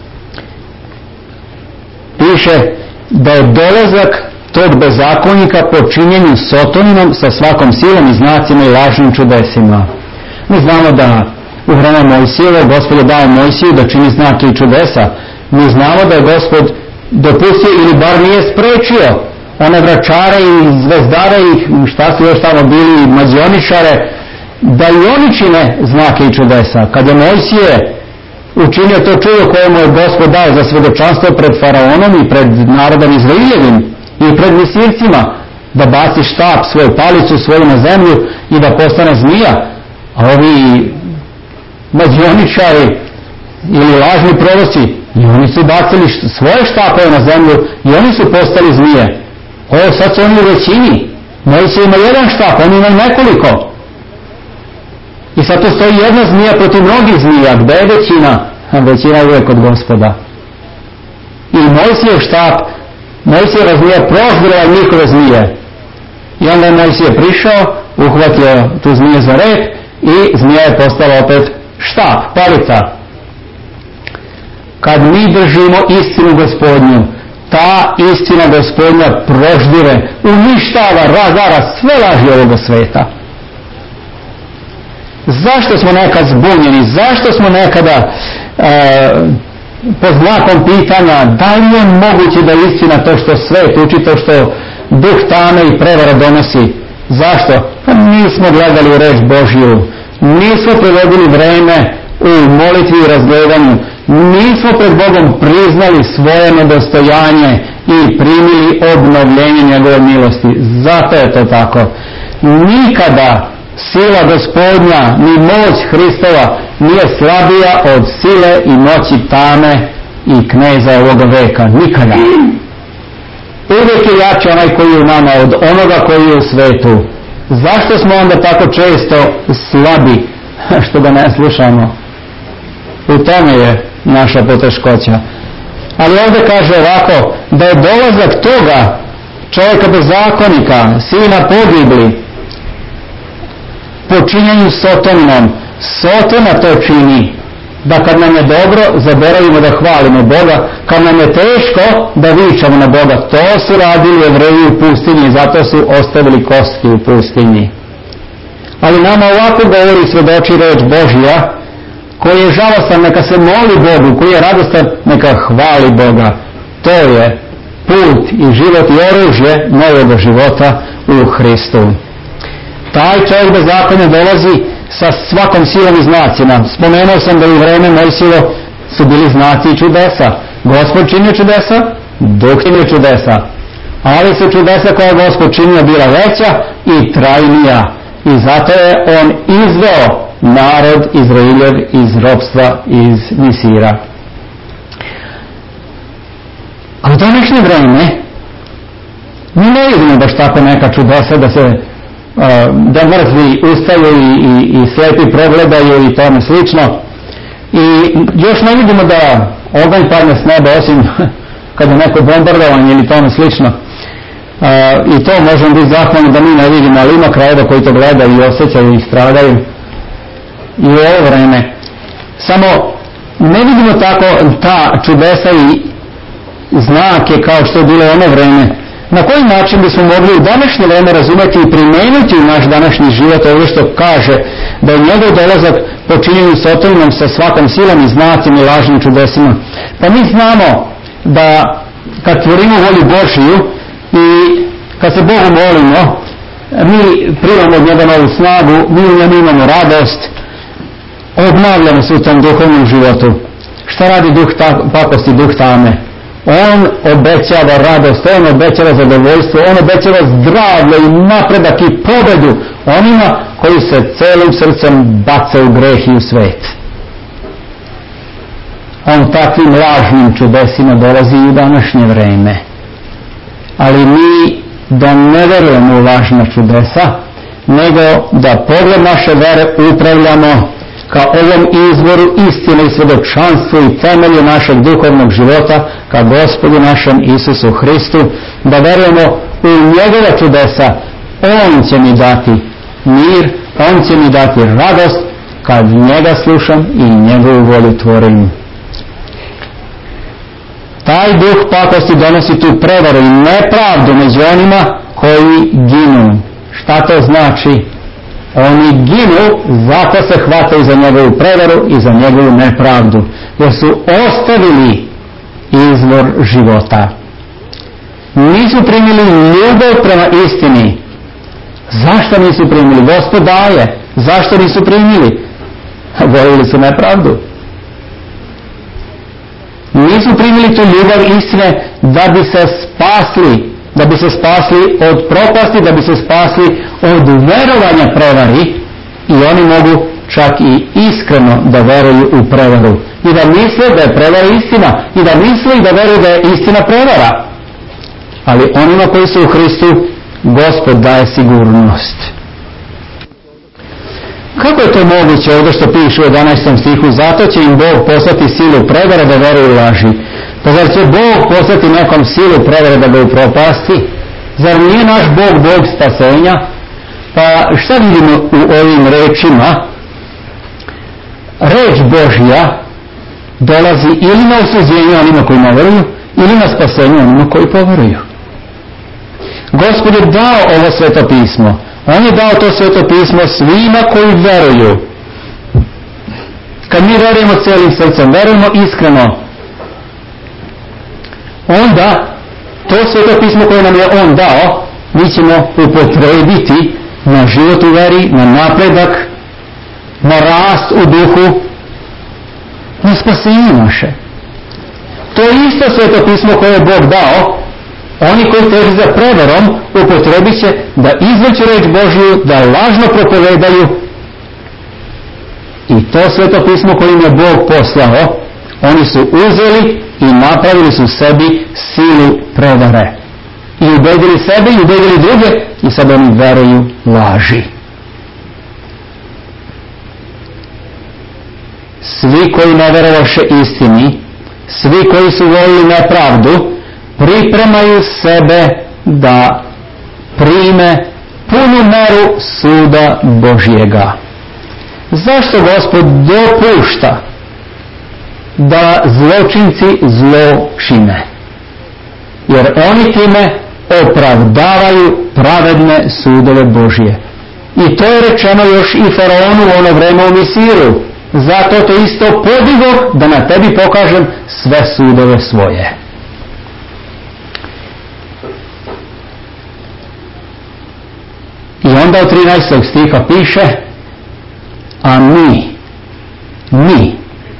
[SPEAKER 2] piše da je dolazak tog bezakonjika počinjenju Sotoninom sa svakom silom i znacima i lažnim čudesima. Mi znamo da u vreme Mojsijevo Gospod je dao Mojsiju da čini znake i čudesa. Mi znamo da je Gospod dopustio ili bar nije sprečio one vračare i zvezdare i šta su još tamo bili i mađioničare da i oni čine znake i čudesa. Kad je Mojsije učinio to čudo koje mu je Gospod dao za svedočanstvo pred faraonom i pred narodom Izraeljevim i pred misircima, da baci štap, svoju palicu, svoju na zemlju i da postane zmija, a ovi mađioničari ili lažni proroci, i oni su bacili svoje štapove na zemlju i oni su postali zmije. Sad su oni u većini. Mojsije ima jedan štap, oni imaju nekoliko. I sad to stoji jedna zmija protiv mnogih zmija. Gde je većina? Većina je uvijek kod Gospoda. I Mojsijev štap, Mojsije razmija proždila njihove zmije. I onda je Mojsije prišao, uhvatio tu zmiju za rep i zmija je postala opet štap, palica. Kad mi držimo istinu Gospodnju, ta istina Gospodnja proždire, uništava, razara sve laži ovoga sveta. Zašto smo nekad zbunjeni? Zašto smo nekada pod znakom pitanja da li je moguće da je istina to što svet uči, to što duh tame i prevara donosi? Zašto? Pa nismo gledali u reč Božju, nismo provodili vreme u molitvi i razgledanju, nismo pred Bogom priznali svoje nedostojanje i primili obnovljenje njegove milosti. Zato je to tako. Nikada sila Gospodnja ni moć Hristova nije slabija od sile i moći tame i kneza ovoga veka. Nikada. Uvijek je jači onaj koji je u nama od onoga koji je u svetu. Zašto smo onda tako često slabi što ga ne slušamo? U tome je naša poteškoća. Ali ovdje kaže ovako, da je dolazak toga čovjeka bezakonika, sina pogibli, počinjenju Sotominom. Sotona to čini, da kad nam je dobro zaboravimo da hvalimo Boga, kad nam je teško da vičamo na Boga. To su radili Jevreji u pustinji, zato su ostavili kosti u pustinji. Ali nama ovako govori i svjedoči reč Božja, koji je žalostan neka se moli Bogu, koji je radostan neka hvali Boga. To je put i život i oružje novog života u Hristu. Taj čovjek bezakonja dolazi sa svakom silom i znacima. Spomenuo sam da u vreme Mojsijevo su bili znaci i čudesa. Gospod činio čudesa, Duh činio čudesa. Ali su čudesa koja Gospod činio bila veća i trajnija. I zato je on izveo narod Izraeljev iz ropstva, iz Misira. A u današnje vreme mi ne vidimo baš tako neka čudesa da mrtvi ustaju i slepi progledaju i tome slično. I još ne vidimo da oganj padne s neba, osim kada je neko bombardovanje ili tome slično. I to možemo biti zahvalni da mi ne vidimo, ali ima krajeva koji to gledaju i osjećaju i stradaju. I u ovo vreme. Samo ne vidimo tako ta čudesa i znake kao što je bilo ono vreme. Na koji način bismo mogli u današnje vreme razumjeti i primeniti u naš današnji život ovo što kaže da je njegov dolazak počinjen Sotominom sa svakom silom i znacima i lažnim čudesima? Pa mi znamo da kad tvorimo volju Božiju i kad se Bogu molimo, mi primamo od njega novu snagu, mi u njemu imamo radost, obnavljamo se u tom duhovnom životu. Šta radi duh pakosti, duh tame? On obećava radost, on obećava zadovoljstvo, on obećava zdravlje i napredak i pobedu onima koji se celim srcem baca u greh i u svet. On takvim lažnim čudesima dolazi i u današnje vreme. Ali mi da ne verujemo u lažna čudesa, nego da pogled naše vere upravljamo ka ovom izvoru istine i svjedočanstvu i temelju našeg duhovnog života, ka Gospodu našem Isusu Hristu, da verujemo u njegove čudesa. On će mi dati mir, on će mi dati radost kad njega slušam i njegovu volju tvorim. Taj duh pakosti donosi tu prevaru i nepravdu među onima koji ginu. Šta to znači? Oni ginu, zato se hvataju za njegovu prevaru i za njegovu nepravdu, jer su ostavili izvor života. Nisu primili ljubav prema istini. Zašto nisu primili? Gospod daje. Zašto nisu primili? Volili su nepravdu. Nisu primili tu ljubav istine da bi se spasli, da bi se spasli od propasti, da bi se spasli od verovanja prevari, i oni mogu čak i iskreno da veruju u prevaru i da misle da je prevara istina i da misle i da veruju da je istina prevara. Ali onima koji su u Hristu, Gospod daje sigurnost. Kako je to moguće ovdje što piše u 11. stihu? Zato će im Bog poslati silu prevare da veruju laži. Pa zar će Bog poslati nekom silu prevare da ga upropasti? Zar nije naš Bog Bog spasenja? Pa šta vidimo u ovim rečima? Reč Božja dolazi ili na osuđenje onima koji ne veruju, ili na spasenje onima koji poveruju. Gospod je dao ovo sveto pismo. On je dao to sveto pismo svima koji veruju. Kad mi verujemo cijelim srcem, verujemo iskreno, onda to sveto pismo koje nam je On dao, mi ćemo upotrebiti na život u veri, na napredak, na rast u duhu, na spasenje naše. To je isto sveto pismo koje je Bog dao Oni koji teže za prevarom upotrebit će da izvrću reč Božju, da lažno propovedaju, i to Sveto pismo kojim je Bog poslao, oni su uzeli i napravili su sebi silu prevare. I ubedili sebe i ubedili druge i sad oni veruju laži. Svi koji ne verovaše istini, svi koji su volili nepravdu, pripremaju sebe da prime punu meru suda Božjega. Zašto Gospod dopušta da zločinci zlo čine? Jer oni time opravdavaju pravedne sudove Božje. I to je rečeno još i faraonu u ono vreme u Misiru. Zato to isto podigoh da na tebi pokažem sve sudove svoje. I onda u 13. stiha piše, a mi.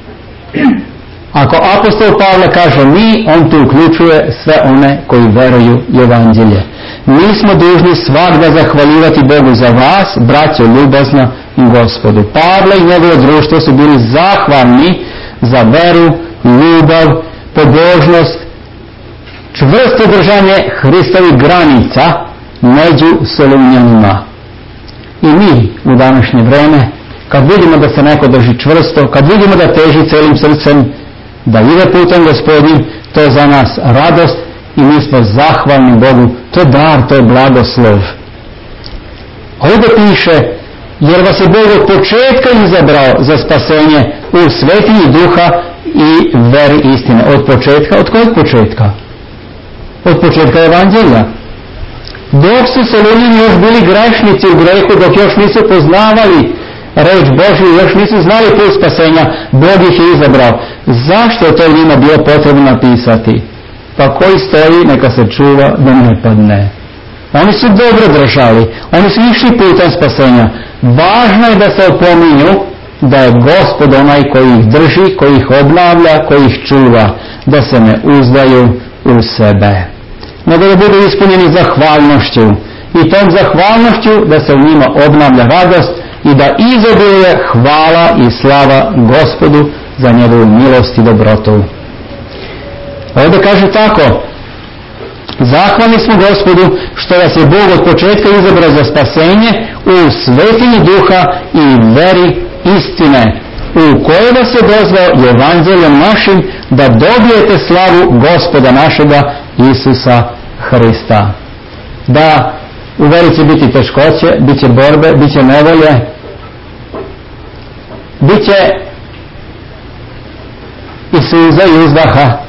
[SPEAKER 2] Ako apostol Pavle kaže mi, on tu uključuje sve one koji veruju evanđelje. Mi smo dužni svagda zahvaljivati Bogu za vas, braćo ljubazna i Gospodu. Pavle i njegovo društvo su bili zahvalni za veru, ljubav, pobožnost, čvrsto držanje Hristovih granica među Solunjanima. I mi u današnje vreme, kad vidimo da se neko drži čvrsto, kad vidimo da teži celim srcem, da ide putem Gospodnjim, to je za nas radost i mi smo zahvalni Bogu. To je dar, to je blagoslov. Ovdje piše, jer vas je Bog od početka izabrao za spasenje u svetinji duha i veri istine. Od početka? Od kojeg početka? Od početka evanđelja. Dok su Solunjani još bili grešnici u grehu, dok još nisu poznavali reč Božju, još nisu znali put spasenja, Bog ih je izabrao. Zašto je to njima bilo potrebno napisati? Pa koji stoji, neka se čuva da ne padne. Oni su dobro držali, oni su išli putem spasenja. Važno je da se opominju da je Gospod onaj koji ih drži, koji ih obnavlja, koji ih čuva, da se ne uzdaju u sebe, nego da budu ispunjeni zahvalnošću, i tom zahvalnošću da se u njima obnavlja radost i da izobiluje hvala i slava Gospodu za njegovu milost i dobrotu. Ovdje kaže tako, zahvalni smo Gospodu što vas je Bog od početka izabrao za spasenje u svetinji duha i veri istine, u kojoj vas je dozvao evanđeljem našim da dobijete slavu Gospoda našega Isusa Hrista. Da, u veri će biti teškoće, bit će borbe, bit će nevolje, bit će i suza i uzdaha.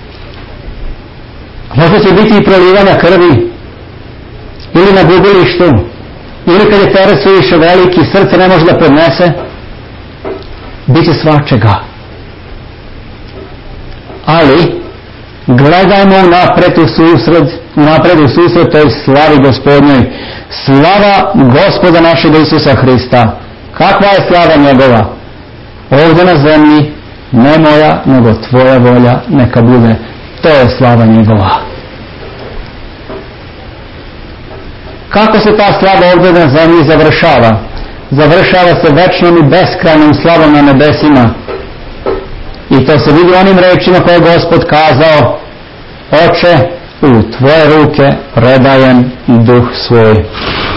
[SPEAKER 2] Možda će biti i prolivanja krvi, ili na gubilištu, ili kad je teret suviše veliki, srce ne može da podnese. Biće svačega. Ali gledajmo napred u susret toj slavi Gospodnjoj. Slava Gospoda našega Isusa Hrista. Kakva je slava njegova? Ovdje na zemlji, ne moja, nego tvoja volja neka bude. To je slava njegova. Kako se ta slava ovdje na zemlji završava? Završava se večnom i beskrajnom slavom na nebesima. I to se vidi onim rečima koje je Gospod kazao: Oče, u tvoje ruke predajem duh svoj.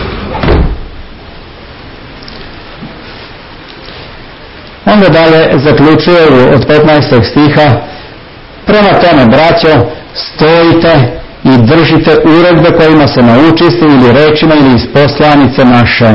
[SPEAKER 2] Onda dalje zaključuje od 15. stiha: Prema tome, braćo, stojite i držite uredbe kojima se naučiste, ili rečima ili iz poslanice naše.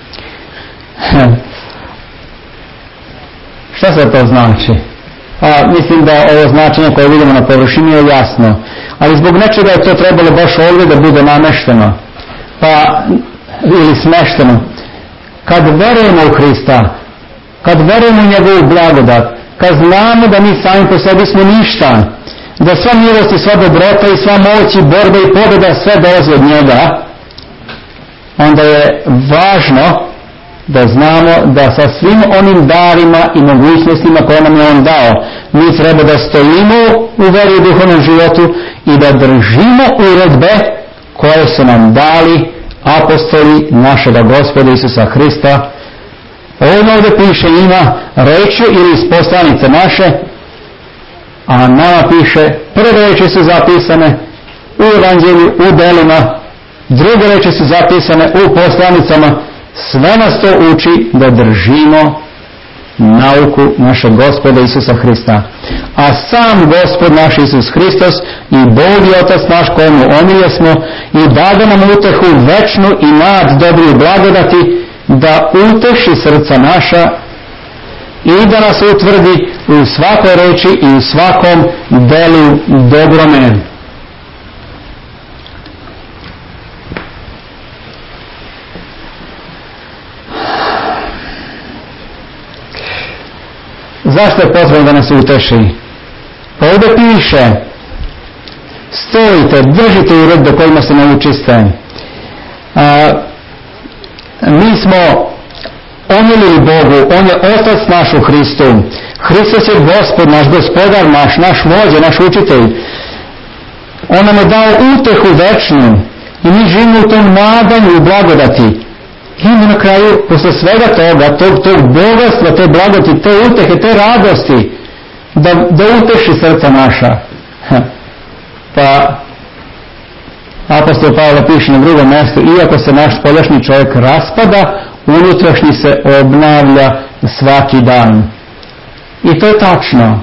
[SPEAKER 2] Šta se to znači? Mislim da ovo značenje koje vidimo na površini je jasno, ali zbog nečega je to trebalo baš ovdje da bude namešteno ili smešteno. Kad verujemo u Hrista, kad verujemo u njegovu blagodat, kad znamo da mi sami po sebi smo ništa, da sva milost i sva dobrota i sva moć i borba i pobjeda sve dolazi od njega, onda je važno da znamo da sa svim onim darima i mogućnostima koje nam je on dao, mi treba da stojimo u veri i duhovnom životu i da držimo uredbe koje su nam dali apostoli našega Gospoda Isusa Hrista. Ovdje piše njima reči ili iz poslanice naše, a nama piše prve reči su zapisane u evanđelju, u delima, druge reči su zapisane u poslanicama. Sve nas to uči da držimo nauku našeg Gospoda Isusa Hrista. A sam Gospod naš Isus Hristos i Bog i Otac naš kojemu omilje smo i dade nam utehu večnu i nad dobru blagodati, da uteši srca naša i da nas utvrdi u svakoj reči i u svakom delu dobrome. Zašto je potrebno da nas uteši? Ovdje piše stojite, držite uredbe kojima se naučiste. Mi smo omilili Bogu, On je Otac naš u Hristu. Hristos je Gospod naš, Gospodar naš vođa, naš učitelj. On nam je dao utehu večnu i mi živimo u tom nadanju i blagodati. I na kraju, posle svega toga, tog bogatstva, te blagodati, te utehe, te radosti, da uteši srca naša. Pa apostol Pavle piše na drugom mjestu, iako se naš spoljašnji čovjek raspada, unutrašnji se obnavlja svaki dan. I to je tačno.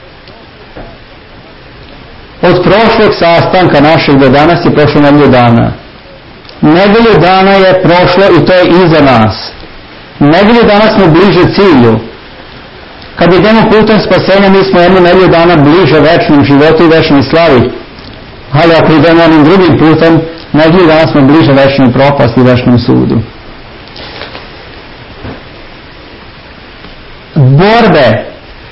[SPEAKER 2] Od prošlog sastanka našeg do danas je prošlo nedelju dana. Nedelju dana je prošlo i to je iza nas. Nedelju dana smo bliže cilju. Kad idemo putem spasenja, mi smo jednu nedelju dana bliže večnom životu i večnoj slavi. Ali ako idemo onim drugim putem, nedelju dana smo bliže večnoj propasti i večnom sudu. Borbe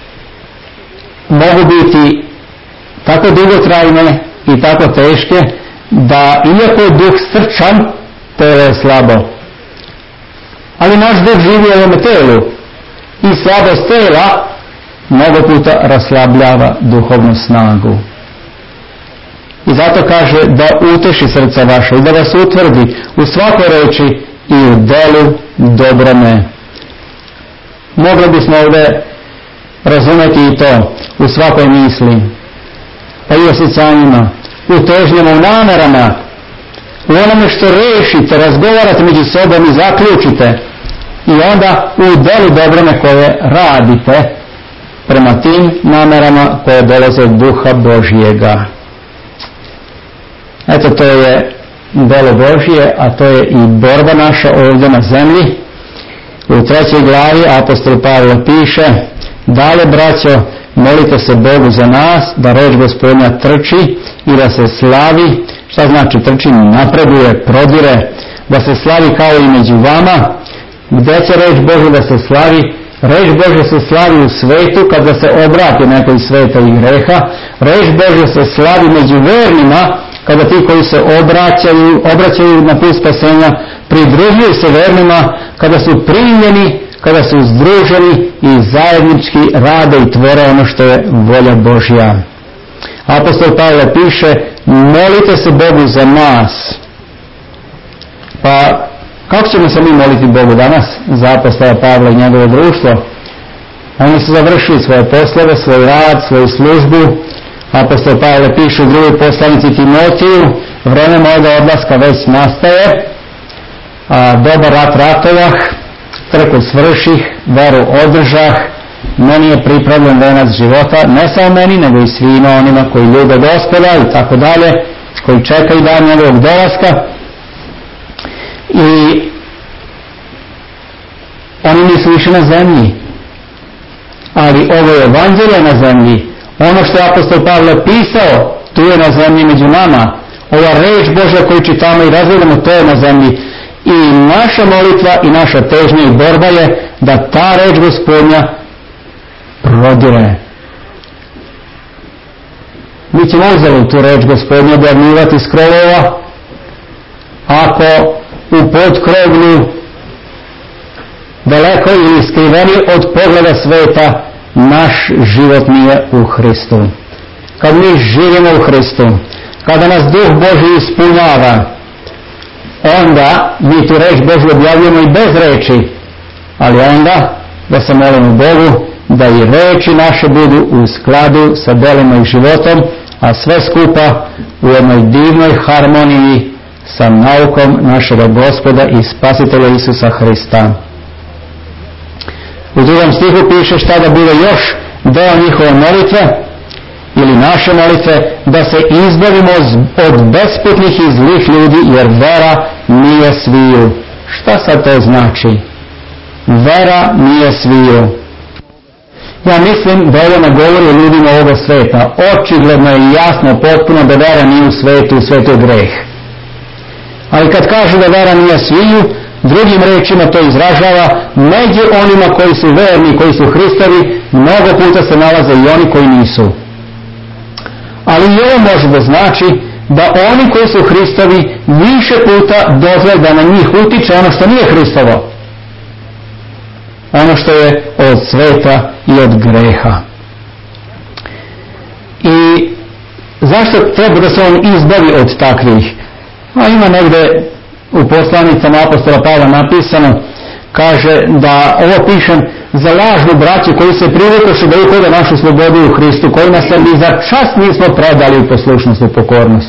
[SPEAKER 2] mogu biti tako dugotrajne i tako teške da iako je duh srčan, telo je slabo. Ali naš duh živi u ovome telu i slabost tela mnogo puta raslabljava duhovnu snagu. I zato kaže da uteši srca vaše i da vas utvrdi u svakoj reči i u delu dobrome. Mogli bismo ovdje razumjeti i to u svakoj misli, pa i osjećanjima, u težnjama, u namerama, u onome što rešite, razgovarate među sobom i zaključite, i onda u delu dobrome koje radite prema tim namerama koje dolaze od duha Božjega. Eto, to je delo Božje, a to je i borba naša ovdje na zemlji. U 3. glavi apostol Pavle piše: dalje, braćo, molite se Bogu za nas, da reč Gospodnja trči i da se slavi. Šta znači trči? Napreduje, prodire, da se slavi kao i među vama. Gdje će reč Božja da se slavi? Reč Božja se slavi u svetu kada se obrati nekoj sveta i greha. Reč Božja se slavi među vernima kada ti koji se obraćaju na put spasenja pridružuju se vernima, kada su primljeni, kada su združeni i zajednički rade i tvore ono što je volja Božja. Apostol Pavle piše: molite se Bogu za nas. Pa kako ćemo se mi moliti Bogu danas za apostola Pavla i njegovo društvo? Oni su završili svoje poslove, svoj rad, svoju službu. Apostol Pavle piše u drugoj poslanici Timotiju: vreme mojega odlaska već nastaje, dobar rat ratovah, trku svrših, veru održah, meni je pripravljen venac života, ne samo meni, nego i svima onima koji ljube Gospoda i tako dalje, koji čekaju dan njegovog dolaska. I oni nisu više na zemlji, ali ovo je evanđelje na zemlji. Ono što je apostol Pavle pisao, tu je na zemlji među nama. Ova reč Božja koju čitamo i razgledamo, to je na zemlji. I naša molitva i naša težnja i borba je da ta reč Gospodnja prodire. Mi ćemo uzeli tu reč Gospodnja objavljivati s krovova, ako u potkrovlju daleko ili skriveni od pogleda sveta naš život nije u Hristu. Kad mi živimo u Hristu, kada nas Duh Božji ispunjava, onda mi tu reč Božju objavljujemo i bez reči, ali onda da se molimo Bogu da i reči naše budu u skladu sa delima i životom, a sve skupa u jednoj divnoj harmoniji sa naukom našega Gospoda i Spasitelja Isusa Hrista. U 2. stihu piše šta da bude još deo njihove molitve ili naše molitve, da se izbavimo od besputnih i zlih ljudi, jer vera nije sviju. Šta sad to znači? Vera nije sviju. Ja mislim da ovo ne govori o ljudima ovoga sveta. Očigledno je jasno, potpuno da vera nije u svetu je greh. Ali kad kažu da vera nije sviju, drugim rečima to izražava, među onima koji su verni, koji su Hristovi, mnogo puta se nalaze i oni koji nisu. Ali i ovo može da znači da oni koji su Hristovi više puta dozvole da na njih utiče ono što nije Hristovo. Ono što je od sveta i od greha. I zašto treba da se on izbavi od takvih? A ima negde u poslanicama apostola Pavla napisano, kaže da ovo pišem za lažnu braću koji se privukavši da uhode našu slobodu u Hristu, kojima se ni za čas nismo predali u poslušnost i pokornost.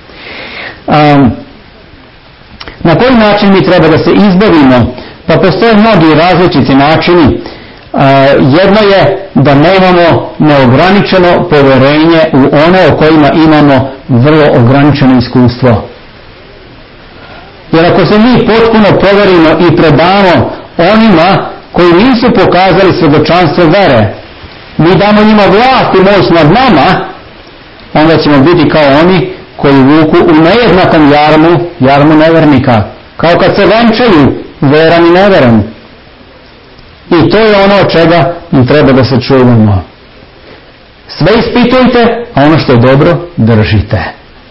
[SPEAKER 2] Na koji način mi treba da se izbavimo? Pa postoje mnogi različiti načini. Jedno je da nemamo neograničeno poverenje u one o kojima imamo vrlo ograničeno iskustvo. Jer ako se mi potpuno poverimo i predamo onima koji nisu pokazali svjedočanstvo vere, mi damo njima vlast i moć nad nama, onda ćemo biti kao oni koji vuku u nejednakom jarmu nevernika. Kao kad se venčaju veran i neveran. I to je ono od čega mi treba da se čuvamo. Sve ispitujte, a ono što je dobro držite.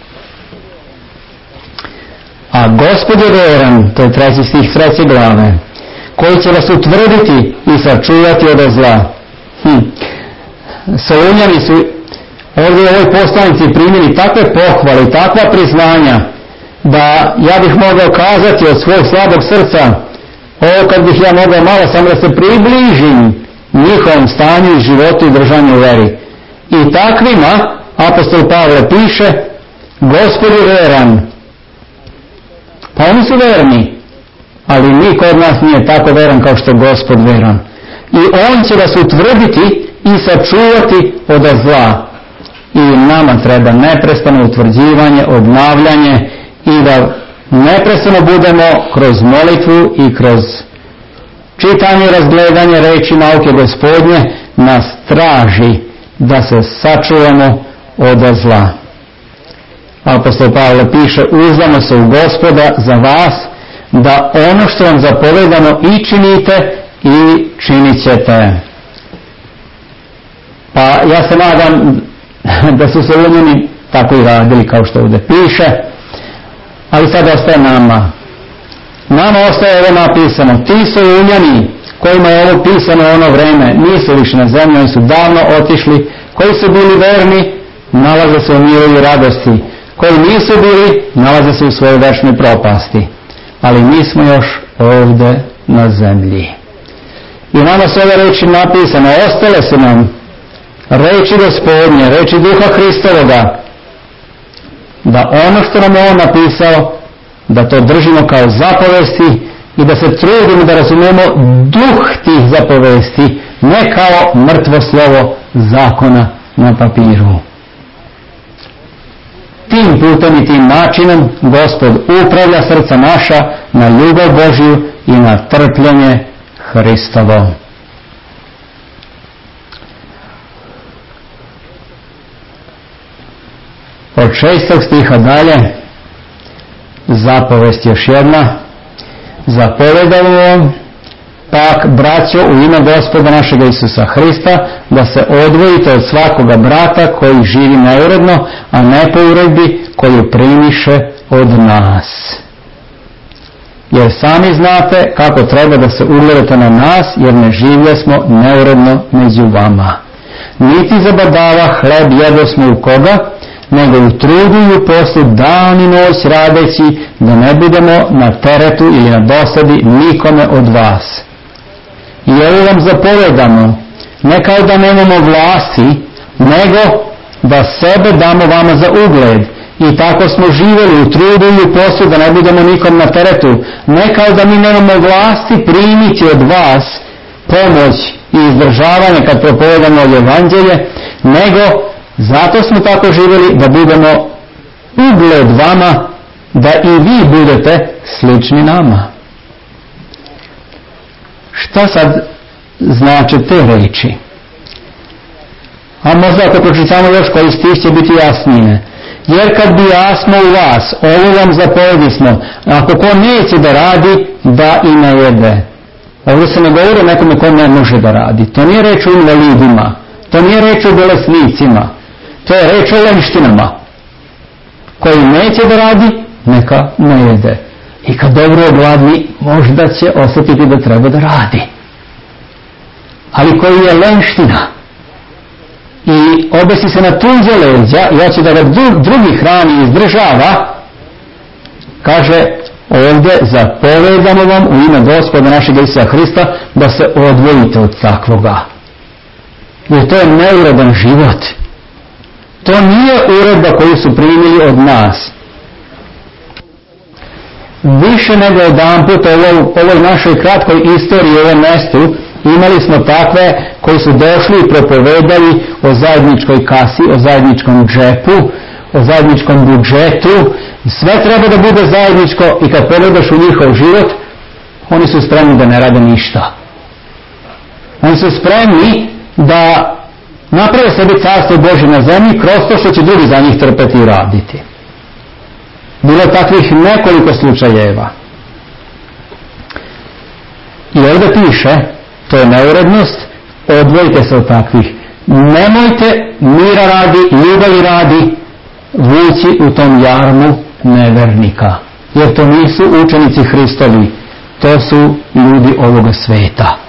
[SPEAKER 2] A Gospod je veran, to je 3. stih 3. glave, koji će vas utvrditi i sačuvati od zla. Solunjani su ovdje u ovoj poslanici primili takve pohvale i takva priznanja, da ja bih mogao kazati od svog slabog srca, ovo kad bih ja mogao malo samo da se približim njihovom stanju i životu i držanju u veri. I takvima apostol Pavle piše, Gospod je veran. Pa oni su verni, ali niko od nas nije tako veran kao što je Gospod veran. I on će vas utvrditi i sačuvati od zla. I nama treba neprestano utvrđivanje, obnavljanje i da neprestano budemo kroz molitvu i kroz čitanje i razgledanje reči nauke Gospodnje nas traži da se sačuvamo od zla. Apostol Pavle piše, uzdamo se u Gospoda za vas, da ono što vam zapovedano i činite i činit ćete. Pa ja se nadam da su Solunjani tako i radili kao što ovdje piše, ali sad ostaje nama. Nama ostaje ovo napisano. Ti Solunjani kojima je ovo pisano u ono vreme nisu više na zemlji, oni su davno otišli. Koji su bili verni, nalaze se u miru i radosti. Koji nisu bili, nalaze se u svojoj večnoj propasti. Ali mi smo još ovdje na zemlji. I nama su ove reči napisane, ostale su nam reči Gospodnje, reči Duha Hristovoga, da ono što nam je on napisao, da to držimo kao zapovesti i da se trudimo da razumemo duh tih zapovesti, ne kao mrtvo slovo zakona na papiru. Tim putem i tim načinom Gospod upravlja srca naša na ljubav Božju i na trpljenje Hristovo. Od 6. stiha dalje, zapovest još jedna. Zapovedamo pak, braćo, u ime Gospoda našega Isusa Hrista, da se odvojite od svakoga brata koji živi neuredno, a ne po uredbi koju primiše od nas. Jer sami znate kako treba da se ugledate na nas, jer ne živjesmo neuredno među vama. Niti zabadava hleb jedosmo u koga, nego u trudu i u poslu dan i noć radeći, da ne budemo na teretu ili na dosadi nikome od vas. I ovo vam zapovedamo, ne kao da nemamo vlasti, nego da sebe damo vama za ugled. I tako smo živjeli u trudu i u poslu, da ne budemo nikom na teretu. Ne kao da mi nemamo vlasti primiti od vas pomoć i izdržavanje kad propovedamo evanđelje, nego zato smo tako živjeli da budemo ugled vama, da i vi budete slični nama. Šta sad znači te reči? A možda ako pročitamo još koji stih će biti jasnije. Jer kad bi jasno u vas, ovo vam zapovedismo, ako ko neće da radi, da i ne jede. Ovdje se ne govori o nekome ko ne može da radi. To nije reč o invalidima, to nije reč o bolesnicima, to je reč o lenštinama. Koji neće da radi, neka ne jede. I kad dobro je gladni, možda će osjetiti da treba da radi. Ali koji je lenština i obesi se na tuđe leđa i hoće da ga drugi hrani i izdržava, kaže ovdje zapovedamo vam u ime Gospoda našeg Isusa Hrista da se odvojite od takvoga. Jer to je neuredan život. To nije uredba koju su primili od nas. Više nego jedanput u ovoj našoj kratkoj istoriji u ovom mjestu imali smo takve koji su došli i propovedali o zajedničkoj kasi, o zajedničkom džepu, o zajedničkom budžetu. Sve treba da bude zajedničko i kad pogledaš u njihov život, oni su spremni da ne rade ništa. Oni su spremni da naprave sebi carstvo Božje na zemlji kroz to što će drugi za njih trpeti i raditi. Bilo je takvih nekoliko slučajeva. I ovdje piše, to je neurednost, odvojite se od takvih. Nemojte mira radi, ljubavi radi, vući u tom jarmu nevernika. Jer to nisu učenici Hristovi, to su ljudi ovoga sveta.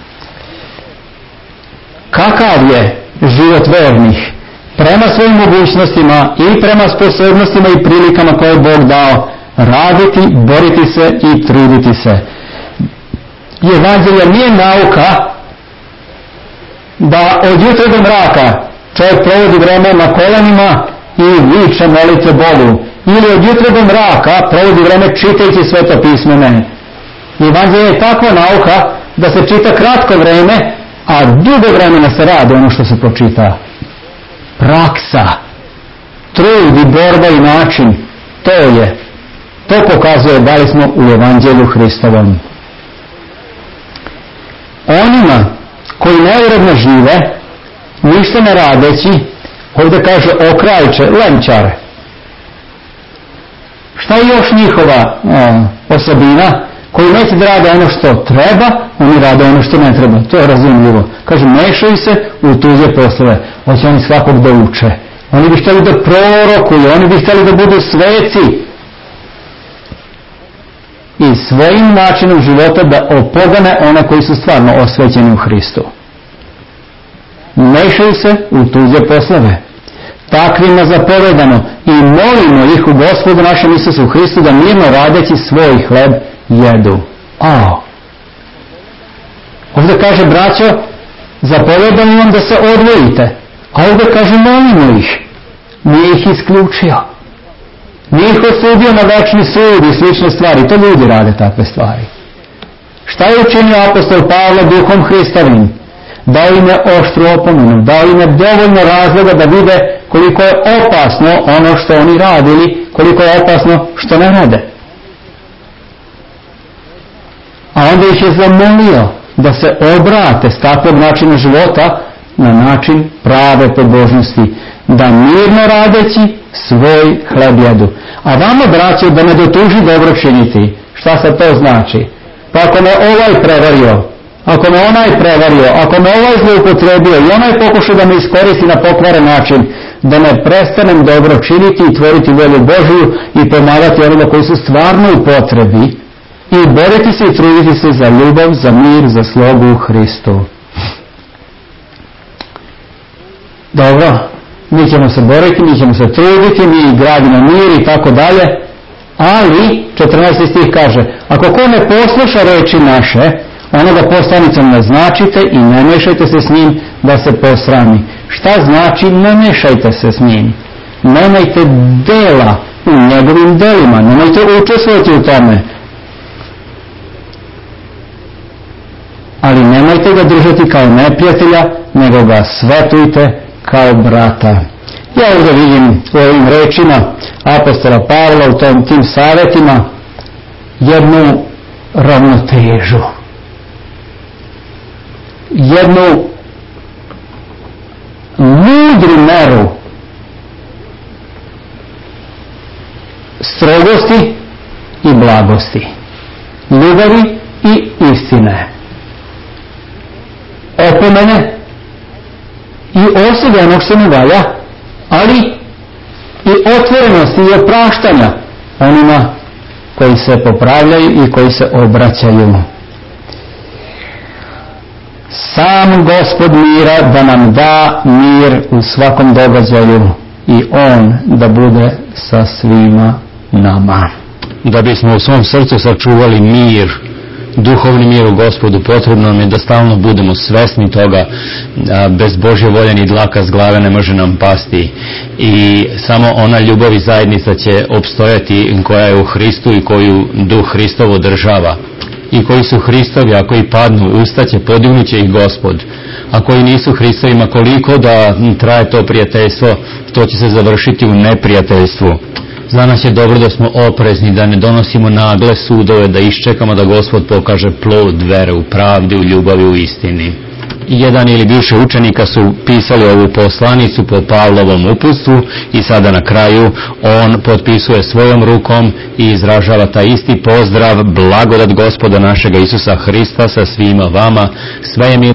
[SPEAKER 2] Kakav je život vernih? Prema svojim mogućnostima i prema sposobnostima i prilikama koje je Bog dao, raditi, boriti se i truditi se. Evanđelje nije nauka da od jutra do mraka čovjek provodi vreme na kolenima i viče molite Bogu. Ili od jutra do mraka provodi vreme čitajući Sveto pismo mene. Evanđelje je takva nauka da se čita kratko vreme, a dugo vremena se radi ono što se pročita. Praksa, trud i borba i način, to pokazuje da li smo u Evanđelju Hristovom. Onima koji neuredno žive, ništa ne radeći, ovdje kaže okrajče, lenčar. Šta je još njihova osobina? Koji neće da rade ono što treba, oni rade ono što ne treba. To je razumljivo. Kaže, mešaju se u tuđe poslove. Hoće oni svakog da uče. Oni bi htjeli da prorokuju, oni bi htjeli da budu sveci. I svojim načinom života da opogane one koji su stvarno osvećeni u Hristu. Mešaju se u tuđe poslove. Takvima zapovedano i molimo ih u Gospodu našem Isusu Hristu da mirno radeći svoj hleb jedu. Ovdje kaže, braćo, zapovedam vam da se odvojite. A ovdje kaže, molimo ih. Nije ih isključio. Nije ih osudio na večni sud i slične stvari. To ljudi rade takve stvari. Šta je učinio apostol Pavle duhom Hristovim? Dao im je oštru opomenu. Dao im je dovoljno razloga da vide koliko je opasno ono što oni radili, koliko je opasno što ne rade. A onda ih je zamolio da se obrate s takvog načina života na način prave pobožnosti, da mirno radeći svoj hleb jedu. A vama, braćo, da me dotuži dobro činiti. Šta sad to znači? Pa ako me ovaj prevario, ako me onaj prevario, ako me ovaj zloupotrebio i onaj pokušao da me iskoristi na pokvaren način, da ne prestanem dobro činiti i tvoriti volju Božiju i pomagati onima koji su stvarno u potrebi i boriti se i truditi se za ljubav, za mir, za slogu u Hristu. Dobro, mi ćemo se boriti, mi ćemo se truditi, mi gradimo mir i tako dalje, ali 14. stih kaže, ako ko ne posluša reči naše, onoga poslanicom naznačite i ne mešajte se s njim da se posrami. Šta znači ne mešajte se s njim? Nemajte dela u njegovim delima, nemojte učestvovati u tome. Ali nemojte ga držati kao neprijatelja, nego ga svetujte kao brata. Ja ovdje vidim u ovim rečima apostola Pavla, u tim savjetima, jednu ravnotežu. Jednu mudru meru strogosti i blagosti, ljubavi i istine, opomene i osude onog što ne valja, ali i otvorenosti i opraštanja onima koji se popravljaju i koji se obraćaju. Sam Gospod mira da nam da mir u svakom događaju i On da bude sa svima nama.
[SPEAKER 1] Da bismo u svom srcu sačuvali mir, duhovni mir u Gospodu, potrebno nam je da stalno budemo svesni toga, bez Božje volje ni dlaka s glave ne može nam pasti i samo ona ljubav i zajednica će opstojati koja je u Hristu i koju Duh Hristov održava. I koji su Hristovi, ako i padnu, ustaće, podignut će ih Gospod. A koji nisu Hristovima, koliko da traje to prijateljstvo, to će se završiti u neprijateljstvu. Za nas je dobro da smo oprezni, da ne donosimo nagle sudove, da iščekamo da Gospod pokaže plod vere u pravdi, u ljubavi, u istini. Jedan ili više učenika su pisali ovu poslanicu po Pavlovom uputstvu i sada na kraju on potpisuje svojom rukom i izražava taj isti pozdrav, blagodat Gospoda našega Isusa Hrista sa svima vama, sve je